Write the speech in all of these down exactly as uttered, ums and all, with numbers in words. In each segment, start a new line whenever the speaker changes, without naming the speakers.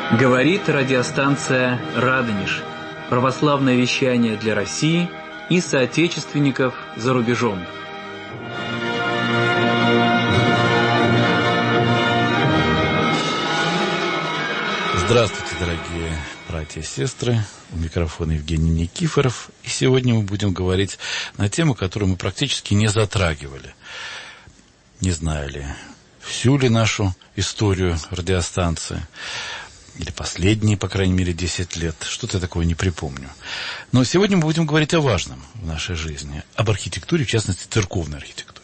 Говорит радиостанция «Радонеж». Православное вещание для России и соотечественников за рубежом.
Здравствуйте, дорогие братья и сестры. У микрофона Евгений Никифоров. И сегодня мы будем говорить на тему, которую мы практически не затрагивали. Не знаю ли, всю ли нашу историю радиостанции, или последние, по крайней мере, десять лет. Что-то я такого не припомню. Но сегодня мы будем говорить о важном в нашей жизни. Об архитектуре, в частности, церковной архитектуре.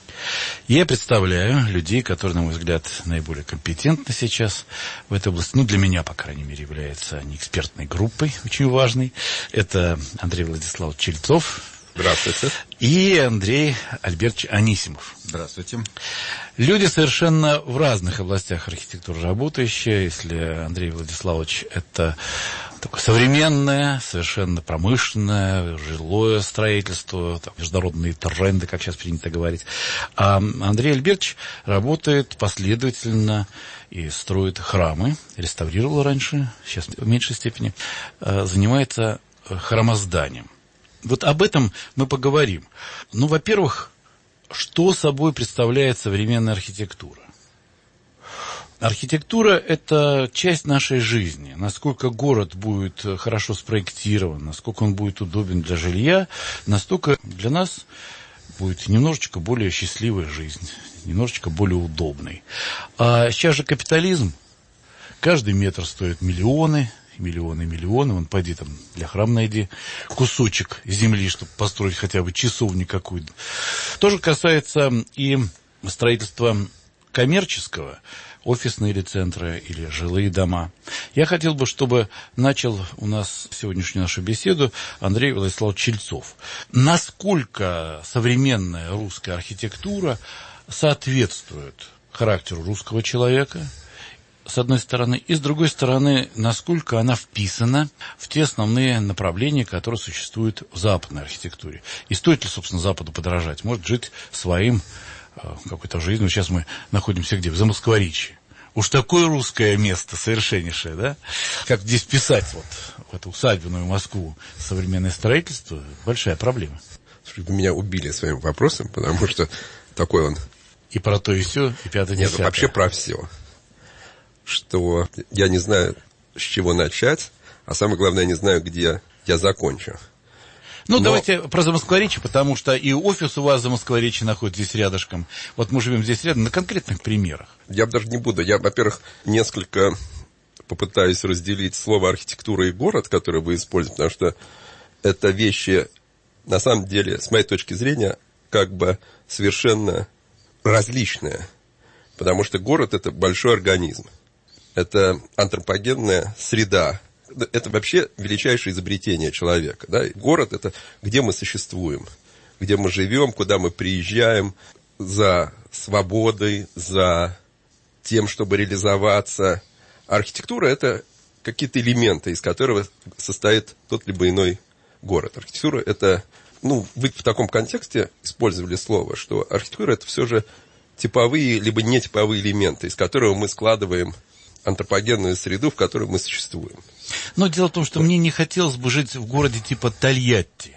Я представляю людей, которые, на мой взгляд, наиболее компетентны сейчас в этой области. Ну, для меня, по крайней мере, являются они экспертной группой, очень важной. Это Андрей Владиславович Чельцов.
Здравствуйте.
И Андрей Альбертович Анисимов.
Здравствуйте.
Люди совершенно в разных областях архитектуры работающие. Если Андрей Владиславович – это такое современное, совершенно промышленное, жилое строительство, там, международные тренды, как сейчас принято говорить. А Андрей Альбертович работает последовательно и строит храмы, реставрировал раньше, сейчас в меньшей степени, занимается храмозданием. Вот об этом мы поговорим. Ну, во-первых, что собой представляет современная архитектура? Архитектура – это часть нашей жизни. Насколько город будет хорошо спроектирован, насколько он будет удобен для жилья, настолько для нас будет немножечко более счастливая жизнь, немножечко более удобной. А сейчас же капитализм. Каждый метр стоит миллионы, миллионы, миллионы. Вон, пойди там для храма найди кусочек земли, чтобы построить хотя бы часовню какую-то. Тоже касается и строительства коммерческого, офисные или центры, или жилые дома. Я хотел бы, чтобы начал у нас сегодняшнюю нашу беседу Андрей Владиславович Чельцов. Насколько современная русская архитектура соответствует характеру русского человека, с одной стороны, и с другой стороны, насколько она вписана в те основные направления, которые существуют в западной архитектуре. И стоит ли, собственно, Западу подражать? Может жить своим какой-то жизнью. Сейчас мы находимся где? В Замоскворечье. Уж такое русское место совершеннейшее, да? Как здесь писать вот в эту усадебную Москву современное строительство, большая проблема.
Вы меня убили своим вопросом, потому что такой он...
И про то, и все, и пятое, десятое.
Нет, вообще про все. Что я не знаю, с чего начать, а самое главное, я не знаю, где я закончу.
Ну,
Но...
давайте про Замоскворечье, потому что и офис у вас в Замоскворечье находится здесь рядышком. Вот мы живем здесь рядом, на конкретных примерах.
Я даже не буду. Я, во-первых, несколько попытаюсь разделить слово архитектура и город, которое вы используете, потому что это вещи, на самом деле, с моей точки зрения, как бы совершенно различные. Потому что город – это большой организм. Это антропогенная среда. Это вообще величайшее изобретение человека. Да? Город – это где мы существуем, где мы живем, куда мы приезжаем за свободой, за тем, чтобы реализоваться. Архитектура – это какие-то элементы, из которых состоит тот либо иной город. Архитектура – это, ну, вы в таком контексте использовали слово, что архитектура – это все же типовые либо нетиповые элементы, из которых мы складываем антропогенную среду, в которой мы существуем.
Но дело в том, что мне не хотелось бы жить в городе типа Тольятти,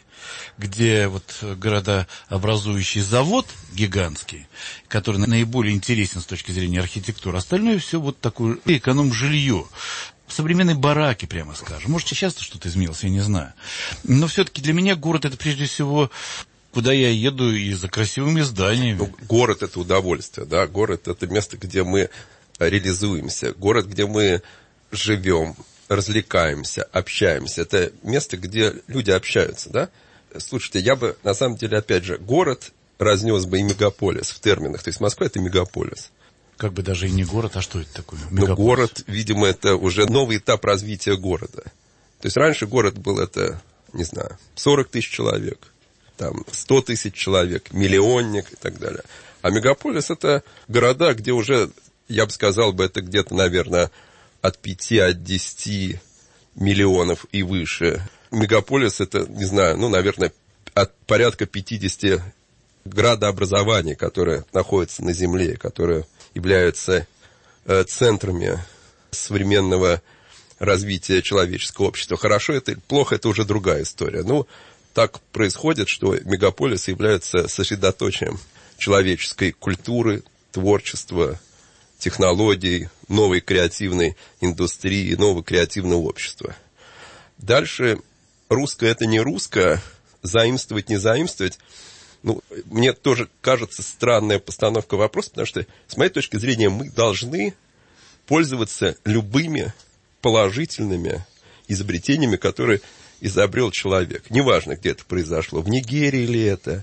где вот городообразующий завод гигантский, который наиболее интересен с точки зрения архитектуры. Остальное все вот такое эконом-жилье. Современные бараки, прямо скажем. Может, сейчас что-то изменилось, я не знаю. Но все-таки для меня город – это прежде всего... куда я еду и за красивыми зданиями.
Ну, город – это удовольствие, да, город – это место, где мы реализуемся, город, где мы живем, развлекаемся, общаемся. Это место, где люди общаются, да. Слушайте, я бы, на самом деле, опять же, город разнес бы и мегаполис в терминах. То есть Москва – это мегаполис.
Как бы даже и не город, а что это такое? Мегаполис.
Но город, видимо, это уже новый этап развития города. То есть раньше город был это, не знаю, сорок тысяч человек. Там сто тысяч человек, миллионник и так далее. А мегаполис – это города, где уже, я бы сказал, бы, это где-то, наверное, от пяти, от десяти миллионов и выше. Мегаполис – это, не знаю, ну, наверное, от порядка пятидесяти градообразований, которые находятся на Земле, которые являются э, центрами современного развития человеческого общества. Хорошо это или плохо, это уже другая история. Ну, так происходит, что мегаполисы являются сосредоточием человеческой культуры, творчества, технологий, новой креативной индустрии, нового креативного общества. Дальше, русское это не русское, заимствовать, не заимствовать. Ну, мне тоже кажется странная постановка вопроса, потому что, с моей точки зрения, мы должны пользоваться любыми положительными изобретениями, которые изобрел человек. Неважно, где это произошло, в Нигерии ли это,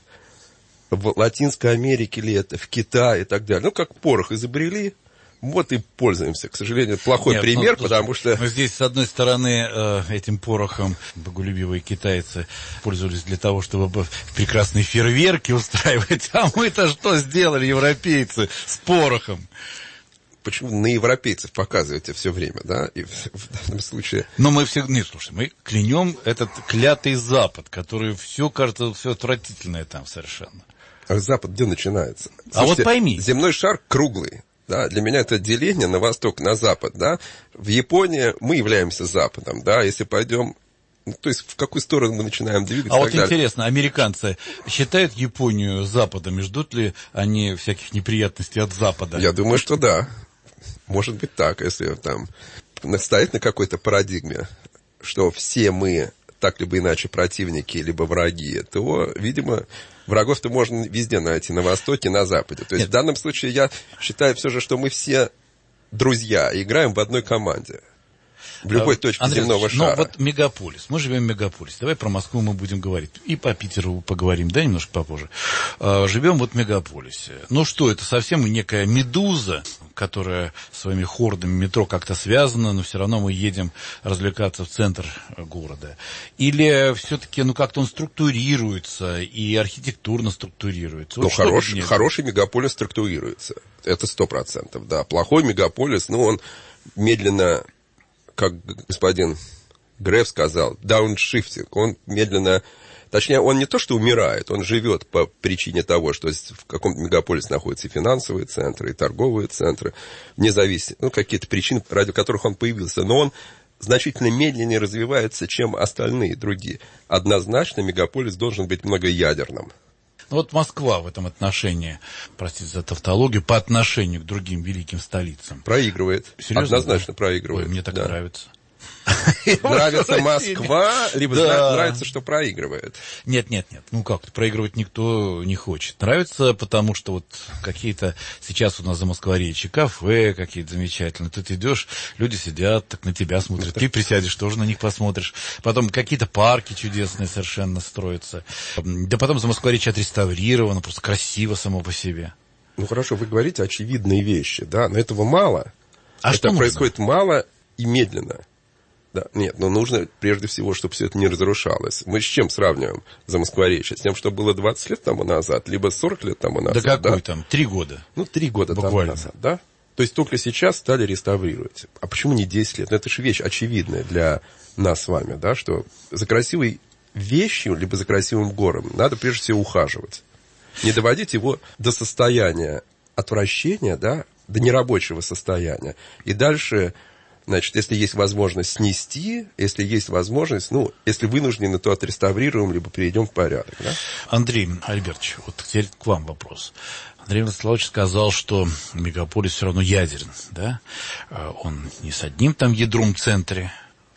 в Латинской Америке ли это, в Китае и так далее. Ну, как порох изобрели, вот и пользуемся. К сожалению, плохой Нет, пример, ну, потому что...
Мы здесь, с одной стороны, этим порохом боголюбивые китайцы пользовались для того, чтобы прекрасные фейерверки устраивать, а мы-то что сделали, европейцы, с порохом?
Почему на европейцев показываете все время, да, и в, в данном случае...
Но мы все, не, слушай, мы клянем этот клятый Запад, который все, кажется, все отвратительное там совершенно.
А Запад где начинается?
Слушайте, а вот пойми.
Земной шар круглый, да, для меня это деление на восток, на запад, да. В Японии мы являемся Западом, да, если пойдем... Ну, то есть, в какую сторону мы начинаем двигаться?
А вот далее. Интересно, американцы считают Японию Западом, и ждут ли они всяких неприятностей от Запада?
Я думаю, что да. Может быть так, если там стоит на какой-то парадигме, что все мы так либо иначе противники, либо враги, то, видимо, врагов-то можно везде найти, на Востоке, на Западе. То есть Нет. в данном случае я считаю все же, что мы все друзья, играем в одной команде. В любой точке
Андрей
земного шара.
Ну, вот мегаполис. Мы живем в мегаполисе. Давай про Москву мы будем говорить. И по Питеру поговорим, да, немножко попозже. А, живем вот в мегаполисе. Ну что, это совсем некая медуза, которая своими хордами метро как-то связана, но все равно мы едем развлекаться в центр города. Или все-таки, ну, как-то он структурируется и архитектурно структурируется?
Вот
ну,
хороший, хороший мегаполис структурируется. Это сто процентов, да. Плохой мегаполис, ну, он медленно... как господин Греф сказал, дауншифтинг, он медленно, точнее, он не то, что умирает, он живет по причине того, что в каком-то мегаполисе находятся и финансовые центры, и торговые центры, независимо, ну, какие-то причины, ради которых он появился, но он значительно медленнее развивается, чем остальные другие. Однозначно мегаполис должен быть многоядерным.
Вот Москва в этом отношении, простите за тавтологию, по отношению к другим великим столицам.
Проигрывает.
Серьезно?
Однозначно проигрывает.
Ой, мне так
да.
нравится.
Нравится Москва, либо нравится, что проигрывает.
Нет, нет, нет. Ну как, проигрывать никто не хочет. Нравится, потому что вот какие-то сейчас у нас за Москворечье кафе какие-то замечательные. Тут идешь, люди сидят, так на тебя смотрят. Ты присядешь, тоже на них посмотришь. Потом какие-то парки чудесные совершенно строятся. Да потом за Москворечье отреставрировано, просто красиво само по себе.
Ну хорошо, вы говорите очевидные вещи, да, но этого мало.
А
это
что
происходит мало и медленно. Да, нет, но нужно прежде всего, чтобы все это не разрушалось. Мы с чем сравниваем за Москворечье? С тем, что было двадцать лет тому назад, либо сорок лет тому назад?
Да какой
да?
там? Три года.
Ну, три года
буквально
тому назад, да? То есть только сейчас стали реставрировать. А почему не десять лет? Ну, это же вещь очевидная для нас с вами, да, что за красивой вещью, либо за красивым городом надо прежде всего ухаживать. Не доводить его до состояния отвращения, да, до нерабочего состояния. И дальше... Значит, если есть возможность снести, если есть возможность, ну, если вынуждены, то отреставрируем, либо приведем в порядок. Да?
Андрей Альбертович, вот теперь к вам вопрос. Андрей Владиславович сказал, что мегаполис все равно ядерен, да? Он не с одним там ядром в центре,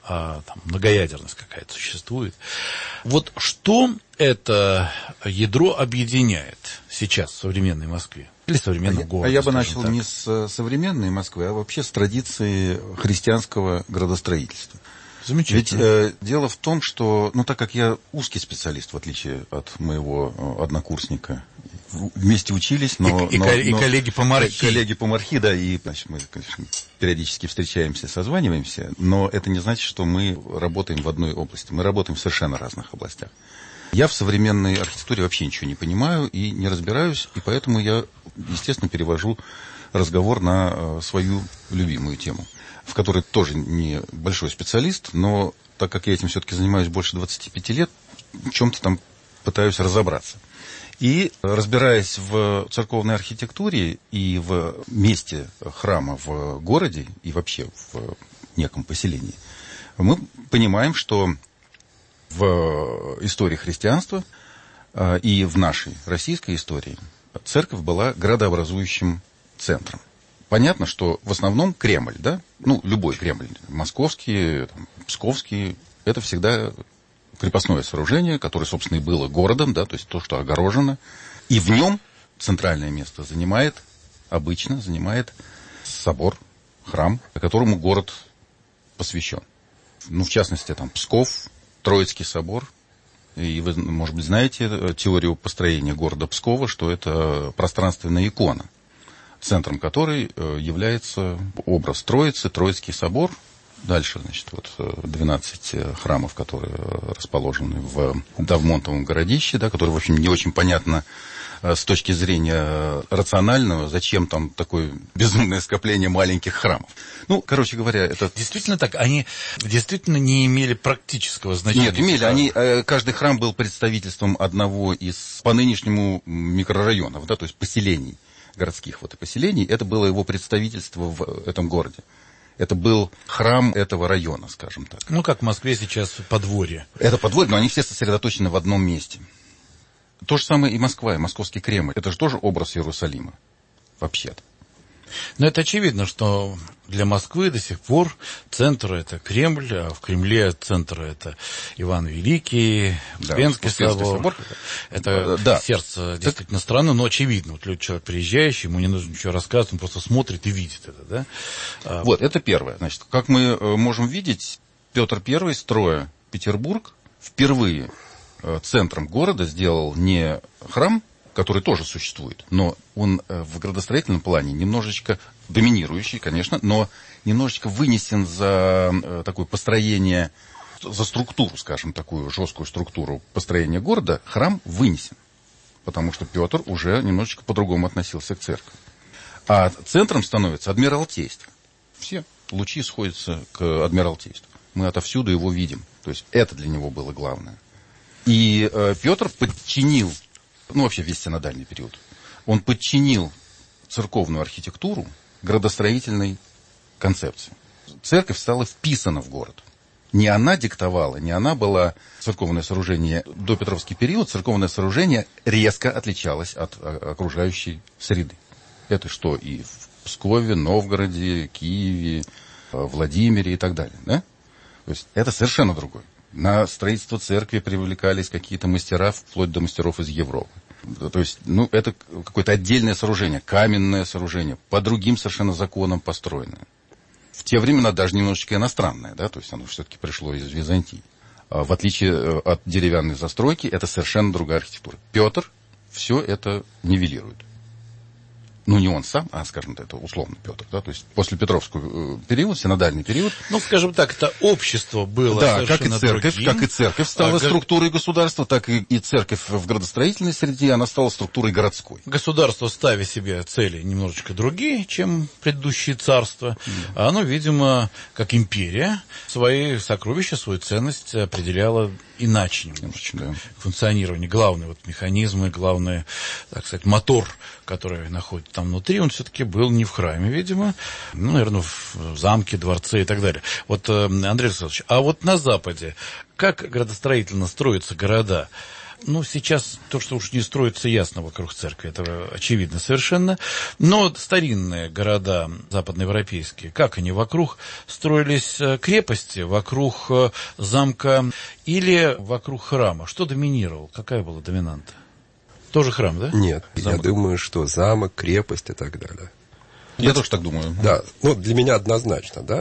а там многоядерность какая-то существует. Вот что это ядро объединяет сейчас в современной Москве? Или современном
а
городе?
А я бы начал
так.
не с современной Москвы, а вообще с традиции христианского градостроительства.
Замечательно.
Ведь э, дело в том, что, ну, так как я узкий специалист, в отличие от моего э, однокурсника, вместе учились, но...
И, и,
но,
и
но,
коллеги по мархи.
Коллеги по мархи, да, и, значит, мы, конечно, периодически встречаемся, созваниваемся, но это не значит, что мы работаем в одной области. Мы работаем в совершенно разных областях. Я в современной архитектуре вообще ничего не понимаю и не разбираюсь, и поэтому я, естественно, перевожу разговор на э, свою любимую тему, в которой тоже не большой специалист, но так как я этим все-таки занимаюсь больше двадцати пяти лет, в чем-то там пытаюсь разобраться. И, разбираясь в церковной архитектуре и в месте храма в городе и вообще в неком поселении, мы понимаем, что в истории христианства и в нашей российской истории церковь была градообразующим центром. Понятно, что в основном Кремль, да, ну, любой Кремль, московский, там, псковский, это всегда крепостное сооружение, которое, собственно, и было городом, да, то есть то, что огорожено. И в нем центральное место занимает, обычно занимает собор, храм, которому город посвящен. Ну, в частности, там, Псков, Троицкий собор. И вы, может быть, знаете теорию построения города Пскова, что это пространственная икона, центром которой является образ Троицы, Троицкий собор. Дальше, значит, вот двенадцать храмов, которые расположены в Давмонтовом городище, да, которые, в общем, не очень понятно с точки зрения рационального, зачем там такое безумное скопление маленьких храмов. Ну, короче говоря, это...
Действительно так? Они действительно не имели практического значения?
Нет, имели. Они, каждый храм был представительством одного из по нынешнему микрорайонов, да, то есть поселений, городских вот и поселений. Это было его представительство в этом городе. Это был храм этого района, скажем так.
Ну, как в Москве сейчас подворье.
Это подворье, но они все сосредоточены в одном месте. То же самое и Москва, и Московский Кремль. Это же тоже образ Иерусалима, вообще-то.
Но это очевидно, что для Москвы до сих пор центр – это Кремль, а в Кремле центр – это Иван Великий, Успенский да, собор. собор. Это да. сердце действительно страны, но очевидно. Вот человек приезжающий, ему не нужно ничего рассказывать, он просто смотрит и видит это. Да?
Вот, это первое. Значит, как мы можем видеть, Петр Первый, строя Петербург, впервые центром города сделал не храм, который тоже существует, но он в градостроительном плане немножечко доминирующий, конечно, но немножечко вынесен за такое построение, за структуру, скажем, такую жесткую структуру построения города, храм вынесен, потому что Петр уже немножечко по-другому относился к церкви. А центром становится Адмиралтейство. Все лучи сходятся к Адмиралтейству. Мы отовсюду его видим. То есть это для него было главное. И э, Петр подчинил, ну вообще весь синодальный период, он подчинил церковную архитектуру градостроительной концепции. Церковь стала вписана в город. Не она диктовала, не она была церковное сооружение. До Петровский период церковное сооружение резко отличалось от окружающей среды. Это что и в Пскове, Новгороде, Киеве, Владимире и так далее. Да? То есть это совершенно другое. На строительство церкви привлекались какие-то мастера, вплоть до мастеров из Европы. То есть, ну, это какое-то отдельное сооружение, каменное сооружение, по другим совершенно законам построенное. В те времена даже немножечко иностранное, да, то есть оно все-таки пришло из Византии. А в отличие от деревянной застройки, это совершенно другая архитектура. Петр все это нивелирует. Ну, не он сам, а, скажем так, это условно Петр, да, то есть после Петровского период, синодальный период.
Ну, скажем так, это общество было
да, как и церковь,
другим.
как и церковь стала а, структурой государства, так и, и церковь в градостроительной среде, она стала структурой городской.
Государство, ставя себе цели немножечко другие, чем предыдущие царства, mm. а оно, видимо, как империя, свои сокровища, свою ценность определяло иначе немножечко. Да. Функционирование, главные вот механизмы, главный, так сказать, мотор, который находится там внутри, он все-таки был не в храме, видимо, ну, наверное, в замке, дворце и так далее. Вот, Андрей Александрович, а вот на Западе как градостроительно строятся города? Ну, сейчас то, что уж не строится, ясно вокруг церкви, это очевидно совершенно. Но старинные города западноевропейские, как они вокруг строились крепости, вокруг замка или вокруг храма? Что доминировал? Какая была доминанта? Тоже храм, да?
Нет,
замок.
Я думаю, что замок, крепость и так далее.
Я тоже так думаю.
Да, ну, для меня однозначно, да.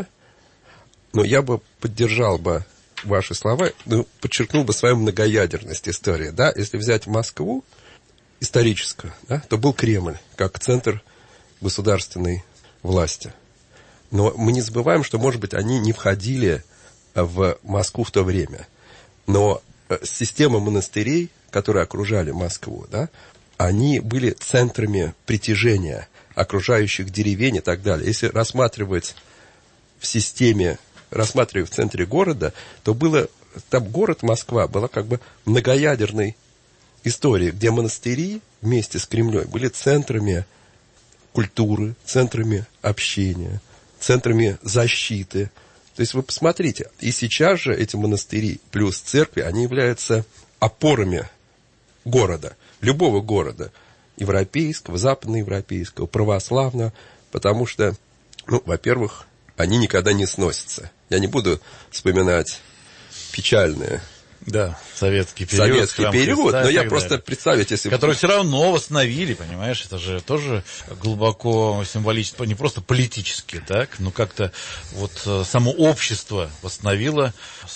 Но я бы поддержал бы ваши слова, ну, подчеркнул бы свою многоядерность истории, да. Если взять Москву историческую, да, то был Кремль как центр государственной власти. Но мы не забываем, что, может быть, они не входили в Москву в то время. Но система монастырей, которые окружали Москву, да, они были центрами притяжения окружающих деревень и так далее. Если рассматривать в системе, рассматривая в центре города, то было, там город Москва была как бы многоядерной истории, где монастыри вместе с Кремлем были центрами культуры, центрами общения, центрами защиты. То есть вы посмотрите, и сейчас же эти монастыри плюс церкви, они являются опорами города, любого города, европейского, западноевропейского, православного, потому что, ну, во-первых, они никогда не сносятся. Я не буду вспоминать печальные.
Да, советский период.
Советский период, Христа, но я просто далее. представить, если...
Который все равно восстановили, понимаешь, это же тоже глубоко символически, не просто политически, так, но как-то вот само общество восстановило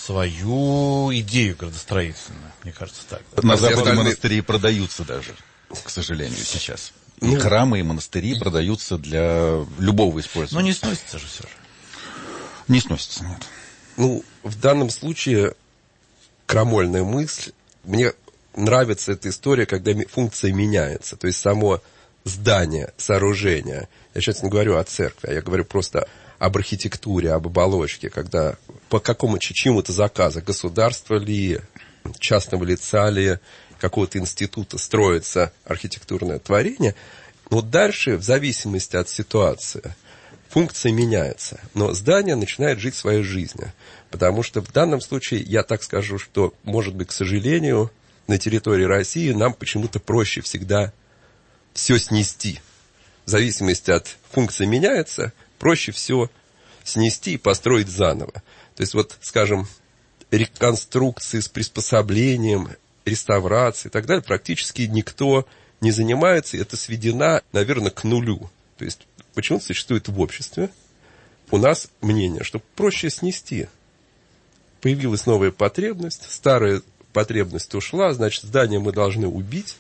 свою идею градостроительную, мне кажется, так. Да.
На Западе остальные... монастыри продаются даже, к сожалению, сейчас. И ну, храмы, и монастыри продаются для любого использования.
Но не сносится же все же.
Не сносится, нет.
Ну, в данном случае... крамольная мысль. Мне нравится эта история, когда функция меняется. То есть само здание, сооружение. Я сейчас не говорю о церкви, а я говорю просто об архитектуре, об оболочке. Когда по какому чему-то заказу, государства ли, частного лица ли, какого-то института строится архитектурное творение. Но дальше, в зависимости от ситуации, функция меняется. Но здание начинает жить своей жизнью. Потому что в данном случае, я так скажу, что, может быть, к сожалению, на территории России нам почему-то проще всегда все снести. В зависимости от функции меняется, проще все снести и построить заново. То есть, вот, скажем, реконструкции с приспособлением, реставрации и так далее практически никто не занимается, и это сведено, наверное, к нулю. То есть, почему-то существует в обществе у нас мнение, что проще снести. Появилась новая потребность, старая потребность ушла, значит, здание мы должны убить,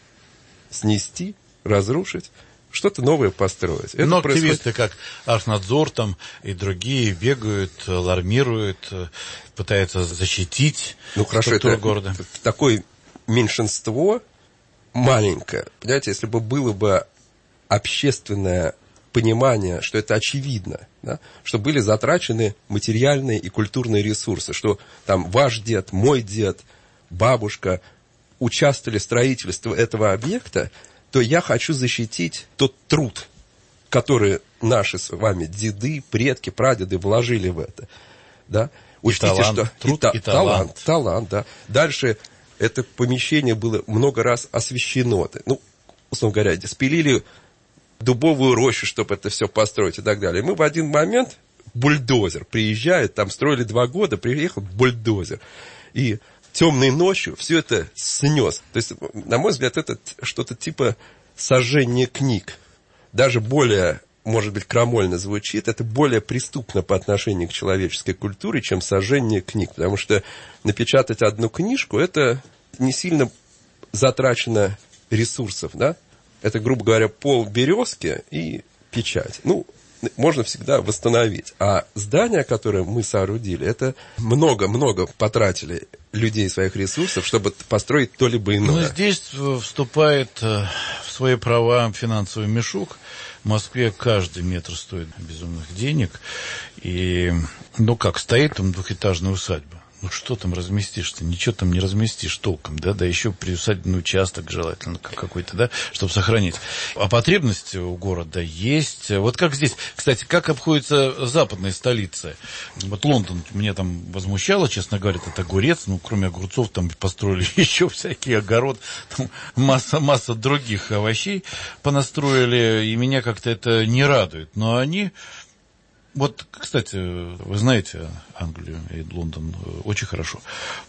снести, разрушить, что-то новое построить. Это
Но
происходит...
активисты, как Архнадзор там и другие, бегают, алармируют, пытаются защитить
ну, хорошо,
структуру
это
города.
Такое меньшинство маленькое. Понимаете, если бы было бы общественное понимание, что это очевидно, да, что были затрачены материальные и культурные ресурсы, что там ваш дед, мой дед, бабушка участвовали в строительстве этого объекта, то я хочу защитить тот труд, который наши с вами деды, предки, прадеды вложили в это. Да? Учтите,
и талант,
что
труд
и, та,
и талант.
талант, талант, да. Дальше это помещение было много раз освещено. Ну, условно говоря, спилили дубовую рощу, чтобы это все построить и так далее. И мы в один момент, бульдозер приезжает, там строили два года, приехал бульдозер. И темной ночью все это снес. То есть, на мой взгляд, это что-то типа сожжения книг. Даже более, может быть, крамольно звучит, это более преступно по отношению к человеческой культуре, чем сожжение книг. Потому что напечатать одну книжку, это не сильно затрачено ресурсов, да? Это, грубо говоря, пол березки и печать. Ну, можно всегда восстановить. А здание, которое мы соорудили, это много-много потратили людей своих ресурсов, чтобы построить то либо иное.
Но здесь вступает в свои права финансовый мешок. В Москве каждый метр стоит безумных денег. И, ну как, стоит там двухэтажная усадьба. Ну, что там разместишь-то? Ничего там не разместишь толком, да? Да еще приусадебный участок желательно какой-то, да? Чтобы сохранить. А потребность у города есть. Вот как здесь, кстати, как обходится западная столица? Вот Лондон меня там возмущало, честно говоря, это огурец. Ну, кроме огурцов, там построили еще всякий огород. Там масса, масса других овощей понастроили. И меня как-то это не радует. Но они... Вот, кстати, вы знаете Англию и Лондон очень хорошо.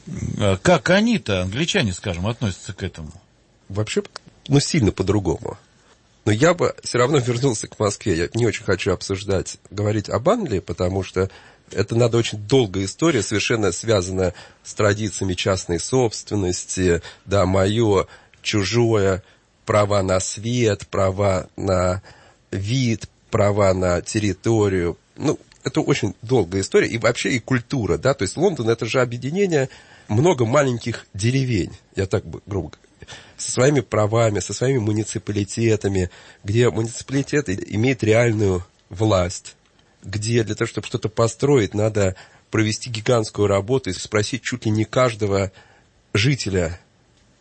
Как они-то, англичане, скажем, относятся к этому?
Вообще, ну, сильно по-другому. Но я бы все равно вернулся к Москве. Я не очень хочу обсуждать, говорить об Англии, потому что это надо очень долгая история, совершенно связанная с традициями частной собственности, да, мое, чужое, права на свет, права на вид, права на территорию. Ну, это очень долгая история. И вообще и культура, да. То есть Лондон — это же объединение много маленьких деревень. Я так грубо говоря. Со своими правами, со своими муниципалитетами, где муниципалитеты имеют реальную власть. Где для того, чтобы что-то построить, надо провести гигантскую работу и спросить чуть ли не каждого жителя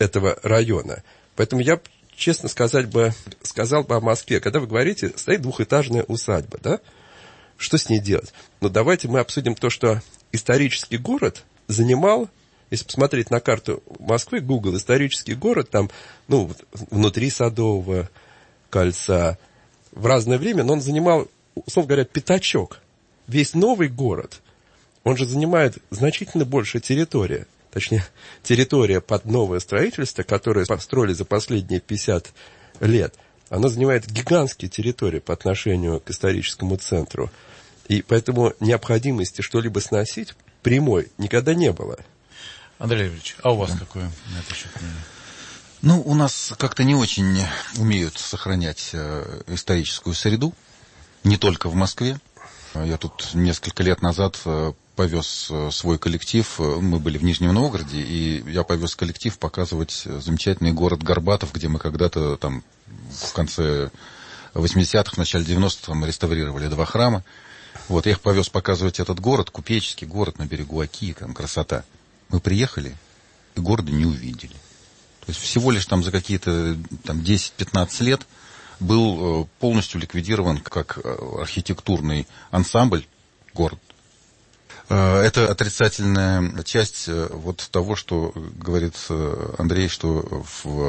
этого района. Поэтому я, честно сказать бы, сказал бы о Москве. Когда вы говорите, стоит двухэтажная усадьба, да? Что с ней делать? Ну, давайте мы обсудим то, что исторический город занимал, если посмотреть на карту Москвы, Google, исторический город, там, ну, внутри Садового кольца, в разное время, но он занимал, условно говоря, пятачок. Весь новый город, он же занимает значительно большую территорию. Точнее, территория под новое строительство, которое построили за последние пятьдесят лет, она занимает гигантские территории по отношению к историческому центру. И поэтому необходимости что-либо сносить прямой никогда не было.
Андрей Ильич, а у вас какое на это счет мнение?
Ну, у нас как-то не очень умеют сохранять э, историческую среду, не только в Москве. Я тут несколько лет назад э, повез э, свой коллектив, мы были в Нижнем Новгороде, и я повез коллектив показывать замечательный город Горбатов, где мы когда-то там в конце восьмидесятых, в начале девяностых там реставрировали два храма. Вот, я их повез показывать этот город, купеческий город на берегу Оки, там красота. Мы приехали и города не увидели. То есть всего лишь там за какие-то там десять-пятнадцать лет был полностью ликвидирован как архитектурный ансамбль город. Это отрицательная часть вот того, что говорит Андрей, что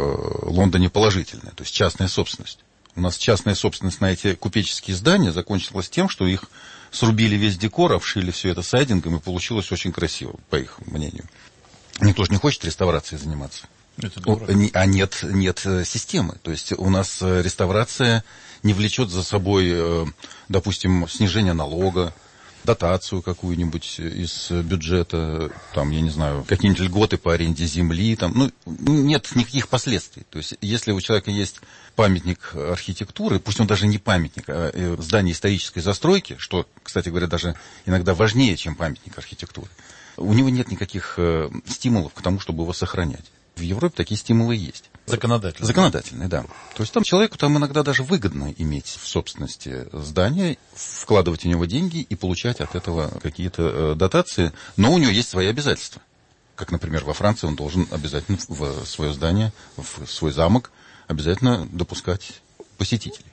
в Лондоне положительная, то есть частная собственность. У нас частная собственность на эти купеческие здания закончилась тем, что их срубили весь декор, обшили все это сайдингом, и получилось очень красиво, по их мнению. Никто же не хочет реставрацией заниматься.
Это дорого.
А нет, нет системы. То есть у нас реставрация не влечет за собой, допустим, снижение налога, дотацию какую-нибудь из бюджета, там, я не знаю, какие-нибудь льготы по аренде земли, там, ну, нет никаких последствий. То есть, если у человека есть памятник архитектуры, пусть он даже не памятник, а здание исторической застройки, что, кстати говоря, даже иногда важнее, чем памятник архитектуры, у него нет никаких стимулов к тому, чтобы его сохранять. В Европе такие стимулы есть.
Законодательные.
Законодательные, да. То есть там человеку там иногда даже выгодно иметь в собственности здание, вкладывать в него деньги и получать от этого какие-то э, дотации, но у него есть свои обязательства. Как, например, во Франции он должен обязательно в свое здание, в свой замок обязательно допускать посетителей.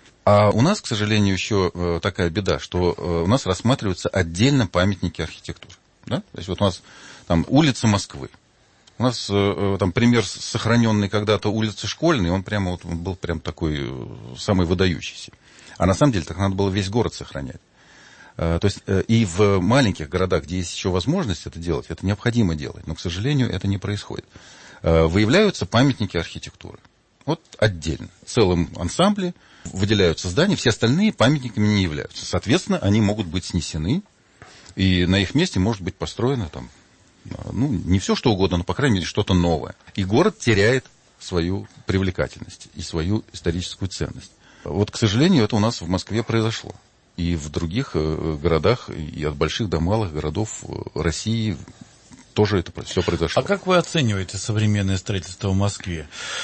А у нас, к сожалению, еще э, такая беда, что э, у нас рассматриваются отдельно памятники архитектуры. Да? То есть вот у нас там улица Москвы. У нас э, там пример сохраненный когда-то улицы Школьной, он прямо вот, он был прям такой э, самый выдающийся. А на самом деле так надо было весь город сохранять. Э, то есть э, и в маленьких городах, где есть еще возможность это делать, это необходимо делать. Но, к сожалению, это не происходит. Э, выявляются памятники архитектуры. Вот отдельно. В целом ансамбле выделяются здания, все остальные памятниками не являются. Соответственно, они могут быть снесены, и на их месте может быть построено там, ну, не все что угодно, но, по крайней мере, что-то новое. И город теряет свою привлекательность и свою историческую ценность. Вот, к сожалению, это у нас в Москве произошло. И в других городах, и от больших до малых городов России тоже это все произошло.
А как вы оцениваете современное строительство в Москве?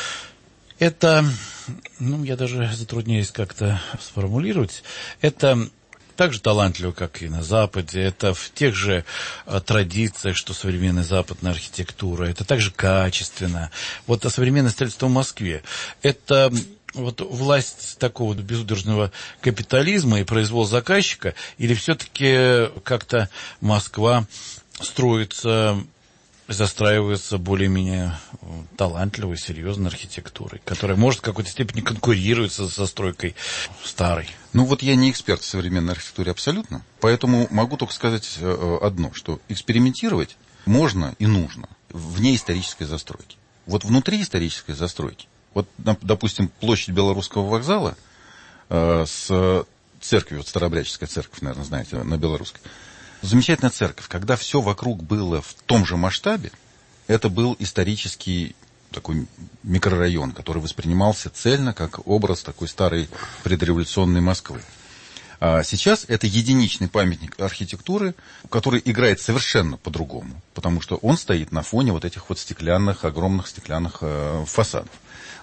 Это, ну, я даже затрудняюсь как-то сформулировать, это так же талантливо, как и на Западе, это в тех же а, традициях, что современная западная архитектура, это также качественно. Вот а современное строительство в Москве, это вот власть такого безудержного капитализма и произвол заказчика, или все-таки как-то Москва строится, застраивается более-менее талантливой, серьезной архитектурой, которая может в какой-то степени конкурировать со застройкой старой?
Ну вот я не эксперт в современной архитектуре абсолютно, поэтому могу только сказать одно, что экспериментировать можно и нужно вне исторической застройки. Вот внутри исторической застройки, вот, допустим, площадь Белорусского вокзала э, с церковью, вот Старообрядческая церковь, наверное, знаете, на Белорусской, замечательная церковь. Когда все вокруг было в том же масштабе, это был исторический такой микрорайон, который воспринимался цельно как образ такой старой предреволюционной Москвы. А сейчас это единичный памятник архитектуры, который играет совершенно по-другому, потому что он стоит на фоне вот этих вот стеклянных, огромных стеклянных э, фасадов.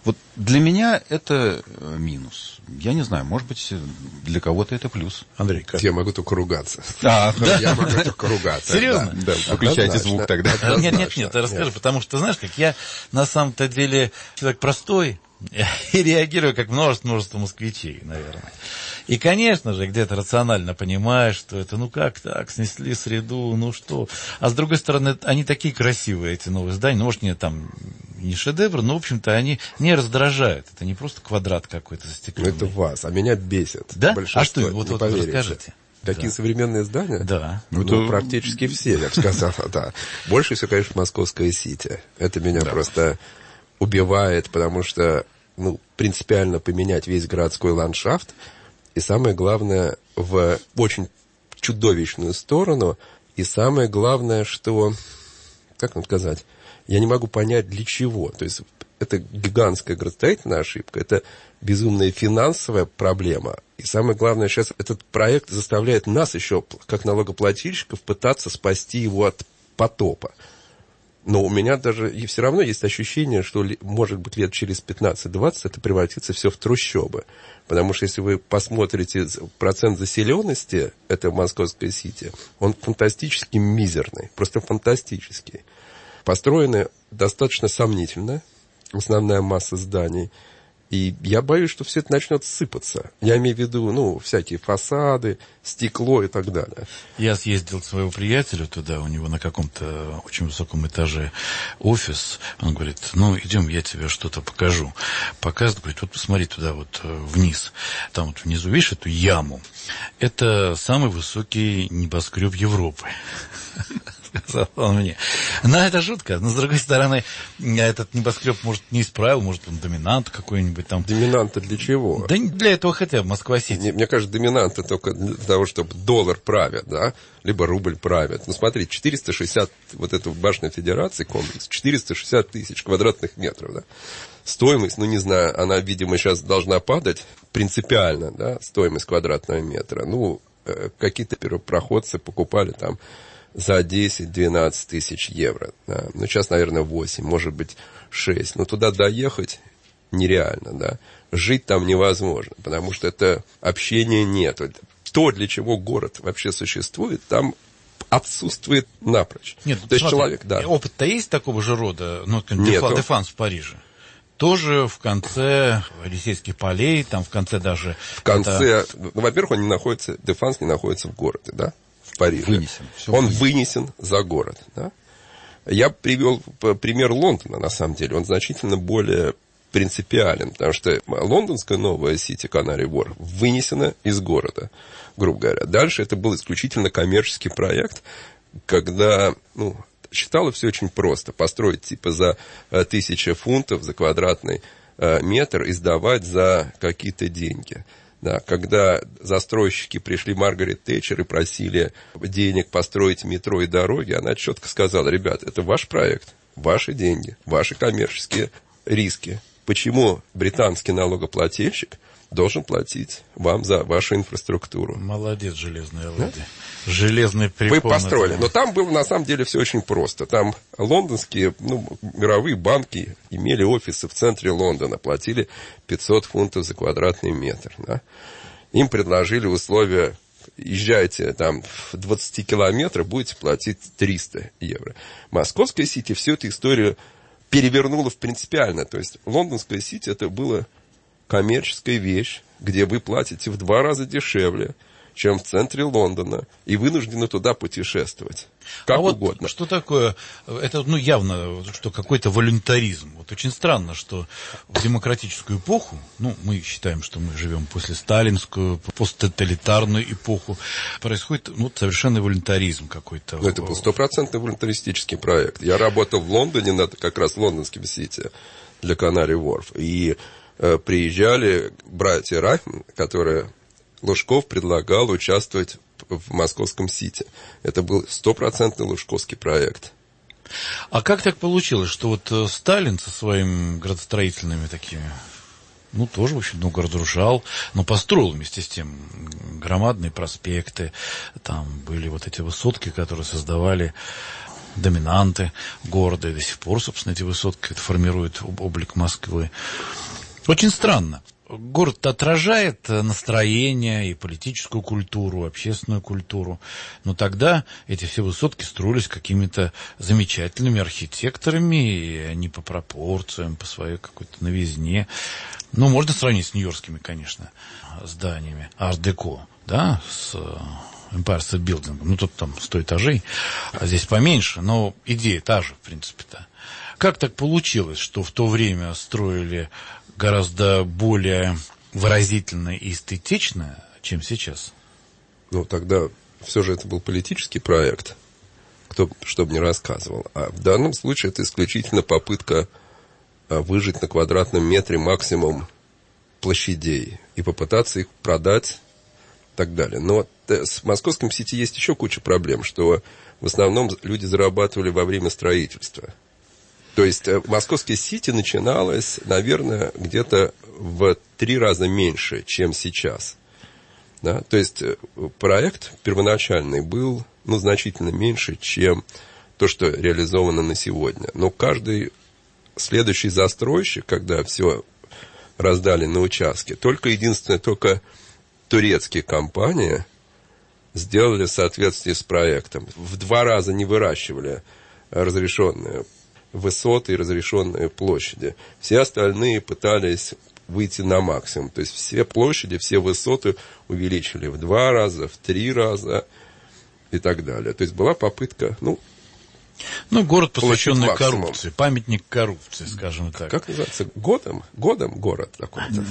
Вот для меня это минус. Я не знаю, может быть, для кого-то это плюс.
Андрей, как?
Я могу только ругаться.
А, да?
Я могу только ругаться.
Серьезно?
Да, выключайте звук тогда.
Нет, нет, нет, расскажи, потому что, знаешь, как я на самом-то деле человек простой и реагирую как множество, множество москвичей, наверное. И, конечно же, где-то рационально понимаешь, что это, ну как так, снесли среду, ну что. А с другой стороны, они такие красивые, эти новые здания. Ну, может, не там не шедевр, но, в общем-то, они не раздражают. Это не просто квадрат какой-то застекленный.
Это вас, а меня бесит.
Да? А что,
не
вот, вот
поверите.
расскажите.
Какие
Да.
современные здания?
Да.
Ну,
Это...
практически все, я бы сказал, да. Больше всего, конечно, Московская Сити. Это меня да. просто убивает, потому что, ну, принципиально поменять весь городской ландшафт, и самое главное, в очень чудовищную сторону, и самое главное, что, как вам сказать, я не могу понять, для чего. То есть, это гигантская градостроительная ошибка, это безумная финансовая проблема. И самое главное, сейчас этот проект заставляет нас еще, как налогоплательщиков, пытаться спасти его от потопа. Но у меня даже и все равно есть ощущение, что, может быть, лет через пятнадцать-двадцать это превратится все в трущобы. Потому что если вы посмотрите процент заселенности этой Московской Сити, он фантастически мизерный, просто фантастический. Построены достаточно сомнительно, основная масса зданий. И я боюсь, что все это начнет сыпаться. Я имею в виду, ну, всякие фасады, стекло и так далее.
Я съездил к своему приятелю туда, у него на каком-то очень высоком этаже офис. Он говорит, ну, идем, я тебе что-то покажу. Показывает, говорит, вот посмотри туда вот вниз. Там вот внизу, видишь эту яму? Это самый высокий небоскреб Европы. Сказал он мне. Но это жутко. Но, с другой стороны, этот небоскреб, может, не исправил, может, он доминант какой-нибудь там.
Доминанта для чего?
Да для этого хотя бы Москва-Сити.
Мне кажется, доминанта только для того, чтобы доллар правит, да, либо рубль правит. Ну, смотри, четыреста шестьдесят, вот эту башню Федерации комплекс, четыреста шестьдесят тысяч квадратных метров, да. Стоимость, ну, не знаю, она, видимо, сейчас должна падать принципиально, да, стоимость квадратного метра. Ну, какие-то первопроходцы покупали там за десять-двенадцать тысяч евро. Да. Ну, сейчас, наверное, восемь, может быть, шесть. Но туда доехать нереально, да. Жить там невозможно, потому что это общения нет. То, для чего город вообще существует, там отсутствует напрочь.
Нет,
то есть
смотри,
человек, да.
Опыт-то есть такого же рода? Ну,
Нет,
Дефанс в Париже. Тоже в конце Елисейских полей, там в конце даже...
В конце...
Это...
Ну, во-первых, он не находится... Дефанс не находится в городе, да? В Париже.
Вынесен.
Он вынесен. вынесен за город, да? Я привел пример Лондона, на самом деле. Он значительно более принципиален, потому что лондонская новая Сити Канари Вор вынесена из города, грубо говоря. Дальше это был исключительно коммерческий проект, когда, ну, считалось все очень просто. Построить типа за тысячу фунтов за квадратный метр и сдавать за какие-то деньги. Да, когда застройщики пришли Маргарет Тэтчер и просили денег построить метро и дороги, она четко сказала, ребят, это ваш проект, ваши деньги, ваши коммерческие риски. Почему британский налогоплательщик должен платить вам за вашу инфраструктуру?
Молодец, железная леди. Да? Железный препон.
Вы построили. Но там было на самом деле все очень просто. Там лондонские, ну, мировые банки имели офисы в центре Лондона, платили пятьсот фунтов за квадратный метр. Да? Им предложили условия, езжайте там в двадцать километров, будете платить триста евро. Московская Сити всю эту историю перевернула в принципиально. То есть лондонская Сити это была коммерческая вещь, где вы платите в два раза дешевле, чем в центре Лондона, и вынуждены туда путешествовать. Как
а
угодно.
Вот что такое? Это, ну, явно, что какой-то волюнтаризм. Вот очень странно, что в демократическую эпоху, ну, мы считаем, что мы живем после сталинскую, посттоталитарную эпоху, происходит, ну, совершенный волюнтаризм какой-то.
Ну, это был стопроцентный волюнтаристический проект. Я работал в Лондоне над как раз лондонским Сити для Канари Ворф, и э, приезжали братья Райхман, которые... Лужков предлагал участвовать в Московском Сити. Это был стопроцентный лужковский проект.
А как так получилось, что вот Сталин со своими градостроительными такими, ну, тоже, в общем, много разрушал, но построил вместе с тем громадные проспекты, там были вот эти высотки, которые создавали доминанты города, и до сих пор, собственно, эти высотки формируют облик Москвы. Очень странно. Город отражает настроение и политическую культуру, общественную культуру. Но тогда эти все высотки строились какими-то замечательными архитекторами, и они по пропорциям, по своей какой-то новизне. Ну, можно сравнить с нью-йоркскими, конечно, зданиями. Арт-деко, да, с Empire State Building. Ну, тут там сто этажей, а здесь поменьше, но идея та же, в принципе-то. Как так получилось, что в то время строили гораздо более выразительно и эстетично, чем сейчас?
Ну, тогда все же это был политический проект, кто что бы ни рассказывал. А в данном случае это исключительно попытка выжить на квадратном метре максимум площадей и попытаться их продать и так далее. Но с московским Сити есть еще куча проблем, что в основном люди зарабатывали во время строительства. То есть московский Сити начиналось, наверное, где-то в три раза меньше, чем сейчас. Да? То есть проект первоначальный был, ну, значительно меньше, чем то, что реализовано на сегодня. Но каждый следующий застройщик, когда все раздали на участке, только единственное, только турецкие компании сделали в соответствии с проектом. В два раза не выращивали разрешенные высоты и разрешенные площади. Все остальные пытались выйти на максимум. То есть все площади, все высоты увеличили в два раза, в три раза и так далее. То есть была попытка, ну,
Ну, город, посвященный коррупции, памятник коррупции, скажем так.
Как называется? Годом? Годом город такой-то.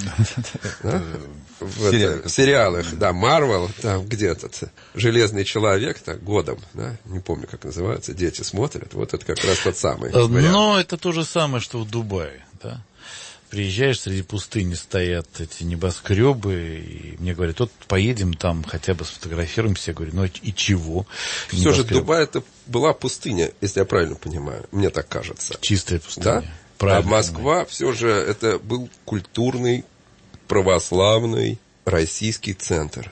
В сериалах, да, Марвел, там где-то Железный человек, так, годом, да, не помню, как называется, дети смотрят, вот это как раз тот самый вариант.
Но это то же самое, что в Дубае, да. Приезжаешь, среди пустыни стоят эти небоскребы, и мне говорят, вот поедем там, хотя бы сфотографируемся. Я говорю, ну и чего?
Все же Дубай это была пустыня, если я правильно понимаю, мне так кажется.
Чистая пустыня.
Да?
Правильно.
А Москва все же это был культурный, православный, российский центр.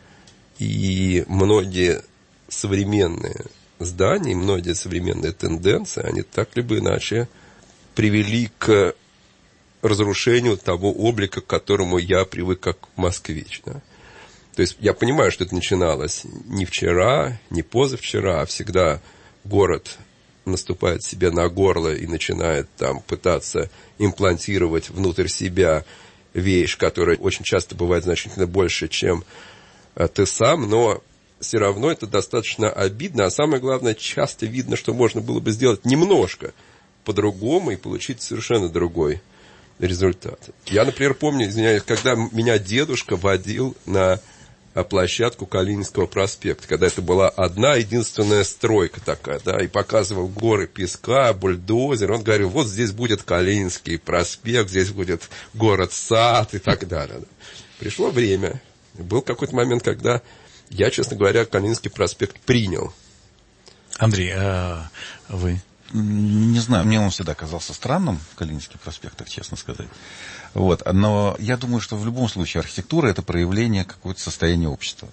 И многие современные здания, многие современные тенденции, они так либо иначе привели к разрушению того облика, к которому я привык как москвич. Да? То есть я понимаю, что это начиналось не вчера, не позавчера, а всегда город наступает себе на горло и начинает там пытаться имплантировать внутрь себя вещь, которая очень часто бывает значительно больше, чем ты сам, но все равно это достаточно обидно, а самое главное, часто видно, что можно было бы сделать немножко по-другому и получить совершенно другой результат. Я, например, помню, извиняюсь, когда меня дедушка водил на площадку Калининского проспекта, когда это была одна единственная стройка такая, да, и показывал горы песка, бульдозер, он говорил, вот здесь будет Калининский проспект, здесь будет город-сад и так далее. Пришло время, был какой-то момент, когда я, честно говоря, Калининский проспект принял.
Андрей, а вы?
Не знаю, мне он всегда казался странным, Калининский проспект, так честно сказать. Вот. Но я думаю, что в любом случае архитектура – это проявление какого-то состояния общества.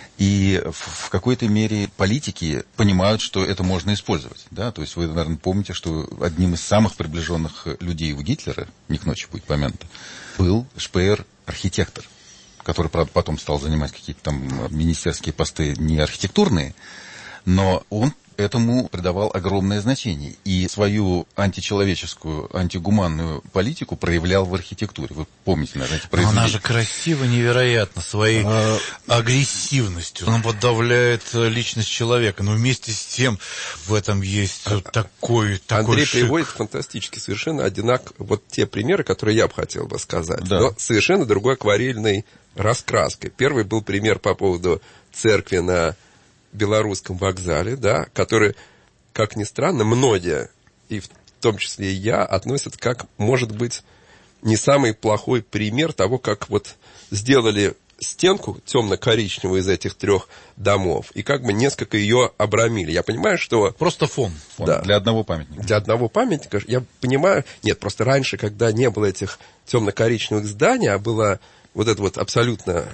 И в какой-то мере политики понимают, что это можно использовать. Да? То есть вы, наверное, помните, что одним из самых приближенных людей у Гитлера, не к ночи будет помянуто, был Шпеер-архитектор, который, правда, потом стал занимать какие-то там министерские посты не архитектурные, но он этому придавал огромное значение. И свою античеловеческую, антигуманную политику проявлял в архитектуре. Вы помните, наверное, эти произведения.
Она же красива невероятно своей а... агрессивностью. Она подавляет личность человека. Но вместе с тем в этом есть а... такой, такой
Андрей
шик.
Приводит фантастически совершенно одинаково. Вот те примеры, которые я бы хотел бы сказать.
Да.
Но совершенно другой акварельной раскраской. Первый был пример по поводу церкви на Белорусском вокзале, да, который, как ни странно, многие, и в том числе и я, относят как, может быть, не самый плохой пример того, как вот сделали стенку темно-коричневую из этих трех домов, и как бы несколько ее обрамили. Я понимаю, что...
Просто фон.
фон
да,
для одного памятника.
Для одного памятника. Я понимаю... Нет, просто раньше, когда не было этих темно-коричневых зданий, а была вот эта вот абсолютно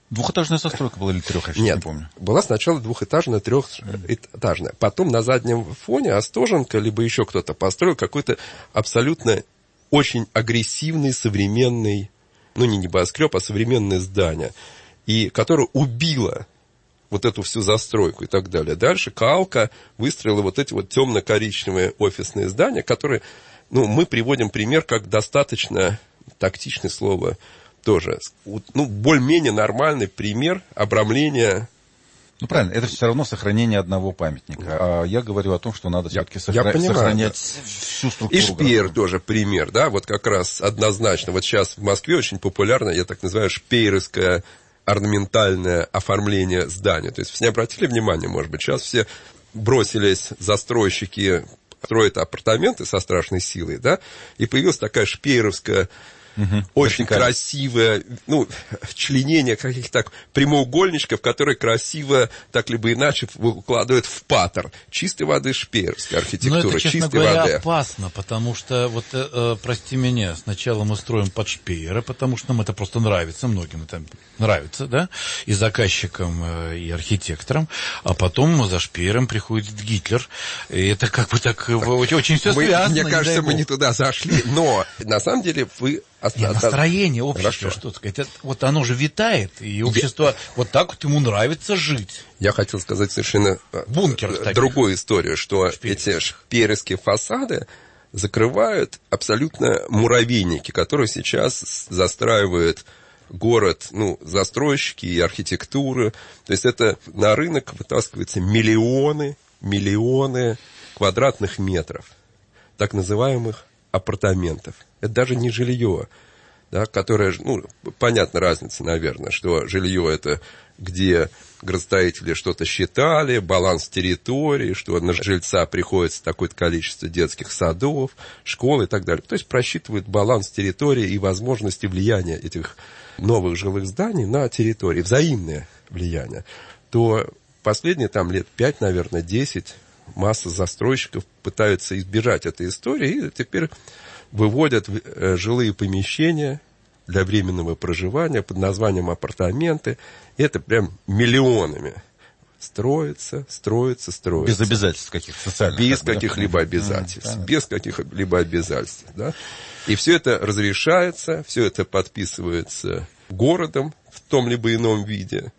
Двухэтажная застройка была или трех, я сейчас
Нет,
не помню.
Была сначала двухэтажная, трехэтажная. Потом на заднем фоне Остоженко, либо еще кто-то построил какой-то абсолютно очень агрессивный, современный, ну не небоскреб, а современное здание, и которое убило вот эту всю застройку и так далее. Дальше Калка выстроила вот эти вот темно-коричневые офисные здания, которые, ну, мы приводим пример как достаточно тактичное слово, тоже, ну, более-менее нормальный пример обрамления.
Ну, правильно, это все равно сохранение одного памятника. А я говорю о том, что надо
я,
все-таки сохра...
понимаю,
сохранять
да.
всю структуру.
И Шпеер тоже пример, да, вот как раз однозначно. Вот сейчас в Москве очень популярно, я так называю, шпееровское орнаментальное оформление здания. То есть все не обратили внимания, может быть, сейчас все бросились застройщики, строят апартаменты со страшной силой, да, и появилась такая шпееровская, угу. очень красивое, ну, членение каких-то прямоугольничков, которые красиво, так либо иначе, укладывают в паттер. Чистой воды шпееровская архитектура,
но это, честно
чистой
говоря,
воды.
Опасно, потому что, вот, э, прости меня, сначала мы строим под шпеера, потому что нам это просто нравится, многим это нравится, да, и заказчикам, э, и архитекторам, а потом за шпеером приходит Гитлер, и это как бы так очень, очень все
мы,
связано.
Мне кажется, мы не туда зашли, но на самом деле вы...
Нет, настроение общества, что сказать, это, вот оно же витает, и общество, я... вот так вот ему нравится жить.
Я хотел сказать совершенно
Бункер
другую историю, что
Шпеер.
эти шпееровские фасады закрывают абсолютно муравейники, которые сейчас застраивают город, ну, застройщики и архитектуры. То есть это на рынок вытаскиваются миллионы, миллионы квадратных метров так называемых апартаментов. Это даже не жилье, да, которое, ну, понятна разница, наверное, что жилье это где градостроители что-то считали, баланс территории, что на жильца приходится такое-то количество детских садов, школ и так далее. То есть просчитывают баланс территории и возможности влияния этих новых жилых зданий на территории, взаимное влияние. То последние там лет пять, наверное, десять масса застройщиков пытаются избежать этой истории и теперь выводят жилые помещения для временного проживания под названием апартаменты. И это прям миллионами строится, строится, строится.
Без обязательств каких-то социальных.
Без
как бы,
каких-либо
да?
обязательств.
Mm,
без каких-либо обязательств. Да? И все это разрешается, все это подписывается городом в том либо ином виде.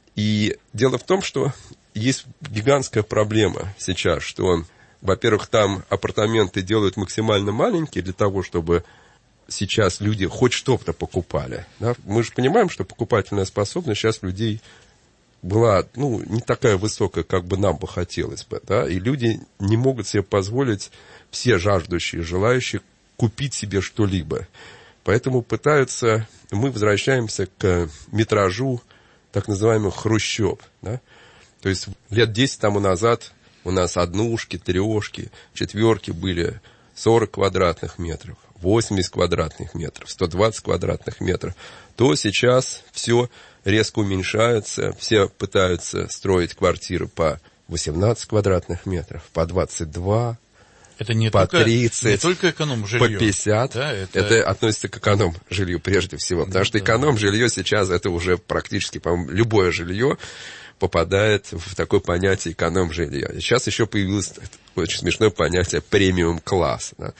И дело в том, что есть гигантская проблема сейчас, что, во-первых, там апартаменты делают максимально маленькие для того, чтобы сейчас люди хоть что-то покупали. Да? Мы же понимаем, что покупательная способность сейчас людей была, ну, не такая высокая, как бы нам бы хотелось бы. Да? И люди не могут себе позволить, все жаждущие, желающие, купить себе что-либо. Поэтому пытаются, мы возвращаемся к метражу так называемых хрущеб. Да? То есть лет десять тому назад у нас однушки, трешки, четверки были сорок квадратных метров, восемьдесят квадратных метров, сто двадцать квадратных метров. То сейчас все резко уменьшается, все пытаются строить квартиры по восемнадцать квадратных метров, по двадцать два.
Это не,
по
только,
тридцать,
не только эконом-жилье.
По пятьдесят.
Да, это...
это относится к эконом-жилью прежде всего. Потому ну, что да. эконом-жилье сейчас это уже практически, по-моему, любое жилье попадает в такое понятие эконом-жилья. Сейчас еще появилось очень смешное понятие премиум-класс. Да.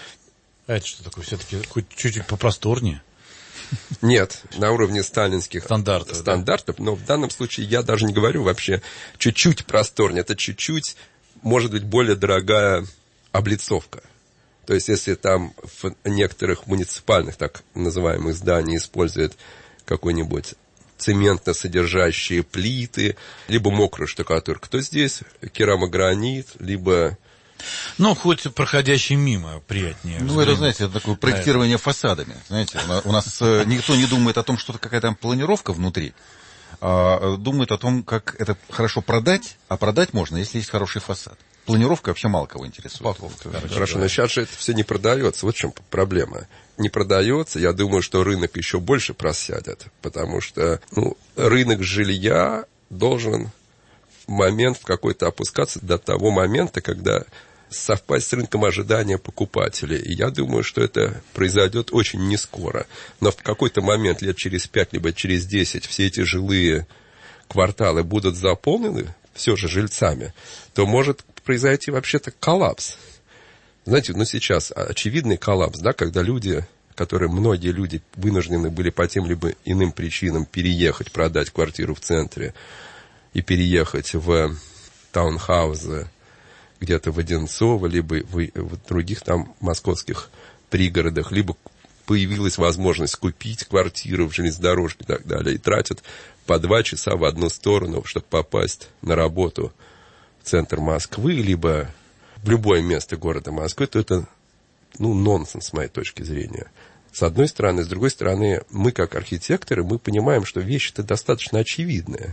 А это что такое? Все-таки хоть чуть-чуть попросторнее?
Нет, на уровне сталинских
стандартов,
стандартов да? Но в данном случае я даже не говорю вообще чуть-чуть просторнее. Это чуть-чуть, может быть, более дорогая облицовка. То есть, если там в некоторых муниципальных, так называемых, зданиях используют какой-нибудь цементно-содержащие плиты, либо мокрую штукатурку, то здесь керамогранит, либо...
Ну, хоть проходящий мимо приятнее.
Ну, взглянуть. Это, знаете, это такое проектирование да. фасадами. Знаете, у нас никто не думает о том, что какая там планировка внутри, а думает о том, как это хорошо продать, а продать можно, если есть хороший фасад. Планировка вообще мало кого интересует.
Короче, Хорошо, да. но сейчас же это все не продается. Вот в чем проблема. Не продается. Я думаю, что рынок еще больше просядет, потому что ну, рынок жилья должен в момент в какой-то опускаться до того момента, когда совпасть с рынком ожидания покупателей. И я думаю, что это произойдет очень нескоро. Но в какой-то момент, лет через пять, либо через десять, все эти жилые кварталы будут заполнены все же жильцами, то может произойти вообще-то коллапс. Знаете, ну сейчас очевидный коллапс, да, когда люди, которые, многие люди вынуждены были по тем либо иным причинам переехать, продать квартиру в центре и переехать в таунхаузы где-то в Одинцово, либо в, в других там московских пригородах, либо появилась возможность купить квартиру в железнодорожке и так далее, и тратят по два часа в одну сторону, чтобы попасть на работу в центр Москвы, либо в любое место города Москвы, то это, ну, нонсенс с моей точки зрения. С одной стороны. С другой стороны, мы, как архитекторы, мы понимаем, что вещи-то достаточно очевидные.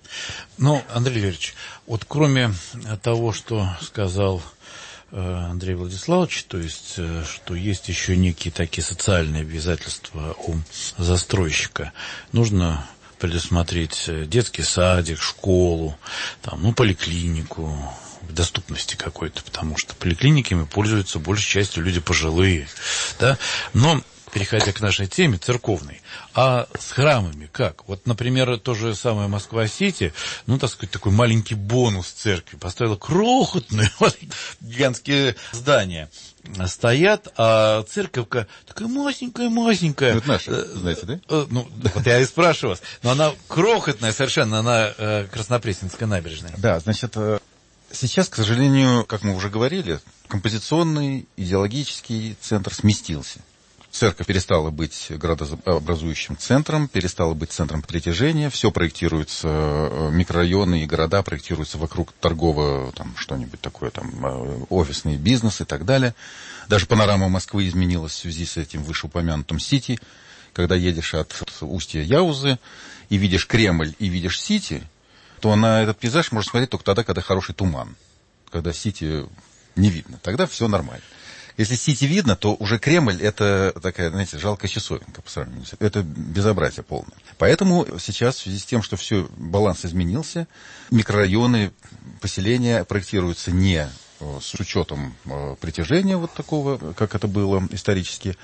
Ну, Андрей Валерьевич, вот кроме того, что сказал Андрей Владиславович, то есть, что есть еще некие такие социальные обязательства у застройщика, нужно предусмотреть детский садик, школу, там, ну, поликлинику, в доступности какой-то, потому что поликлиниками пользуются большей частью люди пожилые, да, но переходя к нашей теме церковной, а с храмами как? Вот, например, то же самое Москва-Сити, ну, так сказать, такой маленький бонус церкви, поставила крохотные гигантские здания, стоят, а церковка такая масенькая-масенькая.
Это наша, знаете, да?
Ну, вот я и спрашиваю вас, но она крохотная совершенно, она Краснопресненская набережная.
Да, значит, сейчас, к сожалению, как мы уже говорили, композиционный, идеологический центр сместился. Церковь перестала быть городообразующим центром, перестала быть центром притяжения, все проектируется, микрорайоны и города проектируются вокруг торгового, там, что-нибудь такое, там, офисный бизнес и так далее. Даже панорама Москвы изменилась в связи с этим вышеупомянутым Сити. Когда едешь от устья Яузы и видишь Кремль и видишь Сити, то на этот пейзаж можно смотреть только тогда, когда хороший туман, когда Сити не видно. Тогда все нормально. Если Сити видно, то уже Кремль — это такая, знаете, жалкая часовенка по сравнению с этим. Это безобразие полное. Поэтому сейчас, в связи с тем, что все, баланс изменился, микрорайоны, поселения проектируются не с учетом притяжения вот такого, как это было исторически,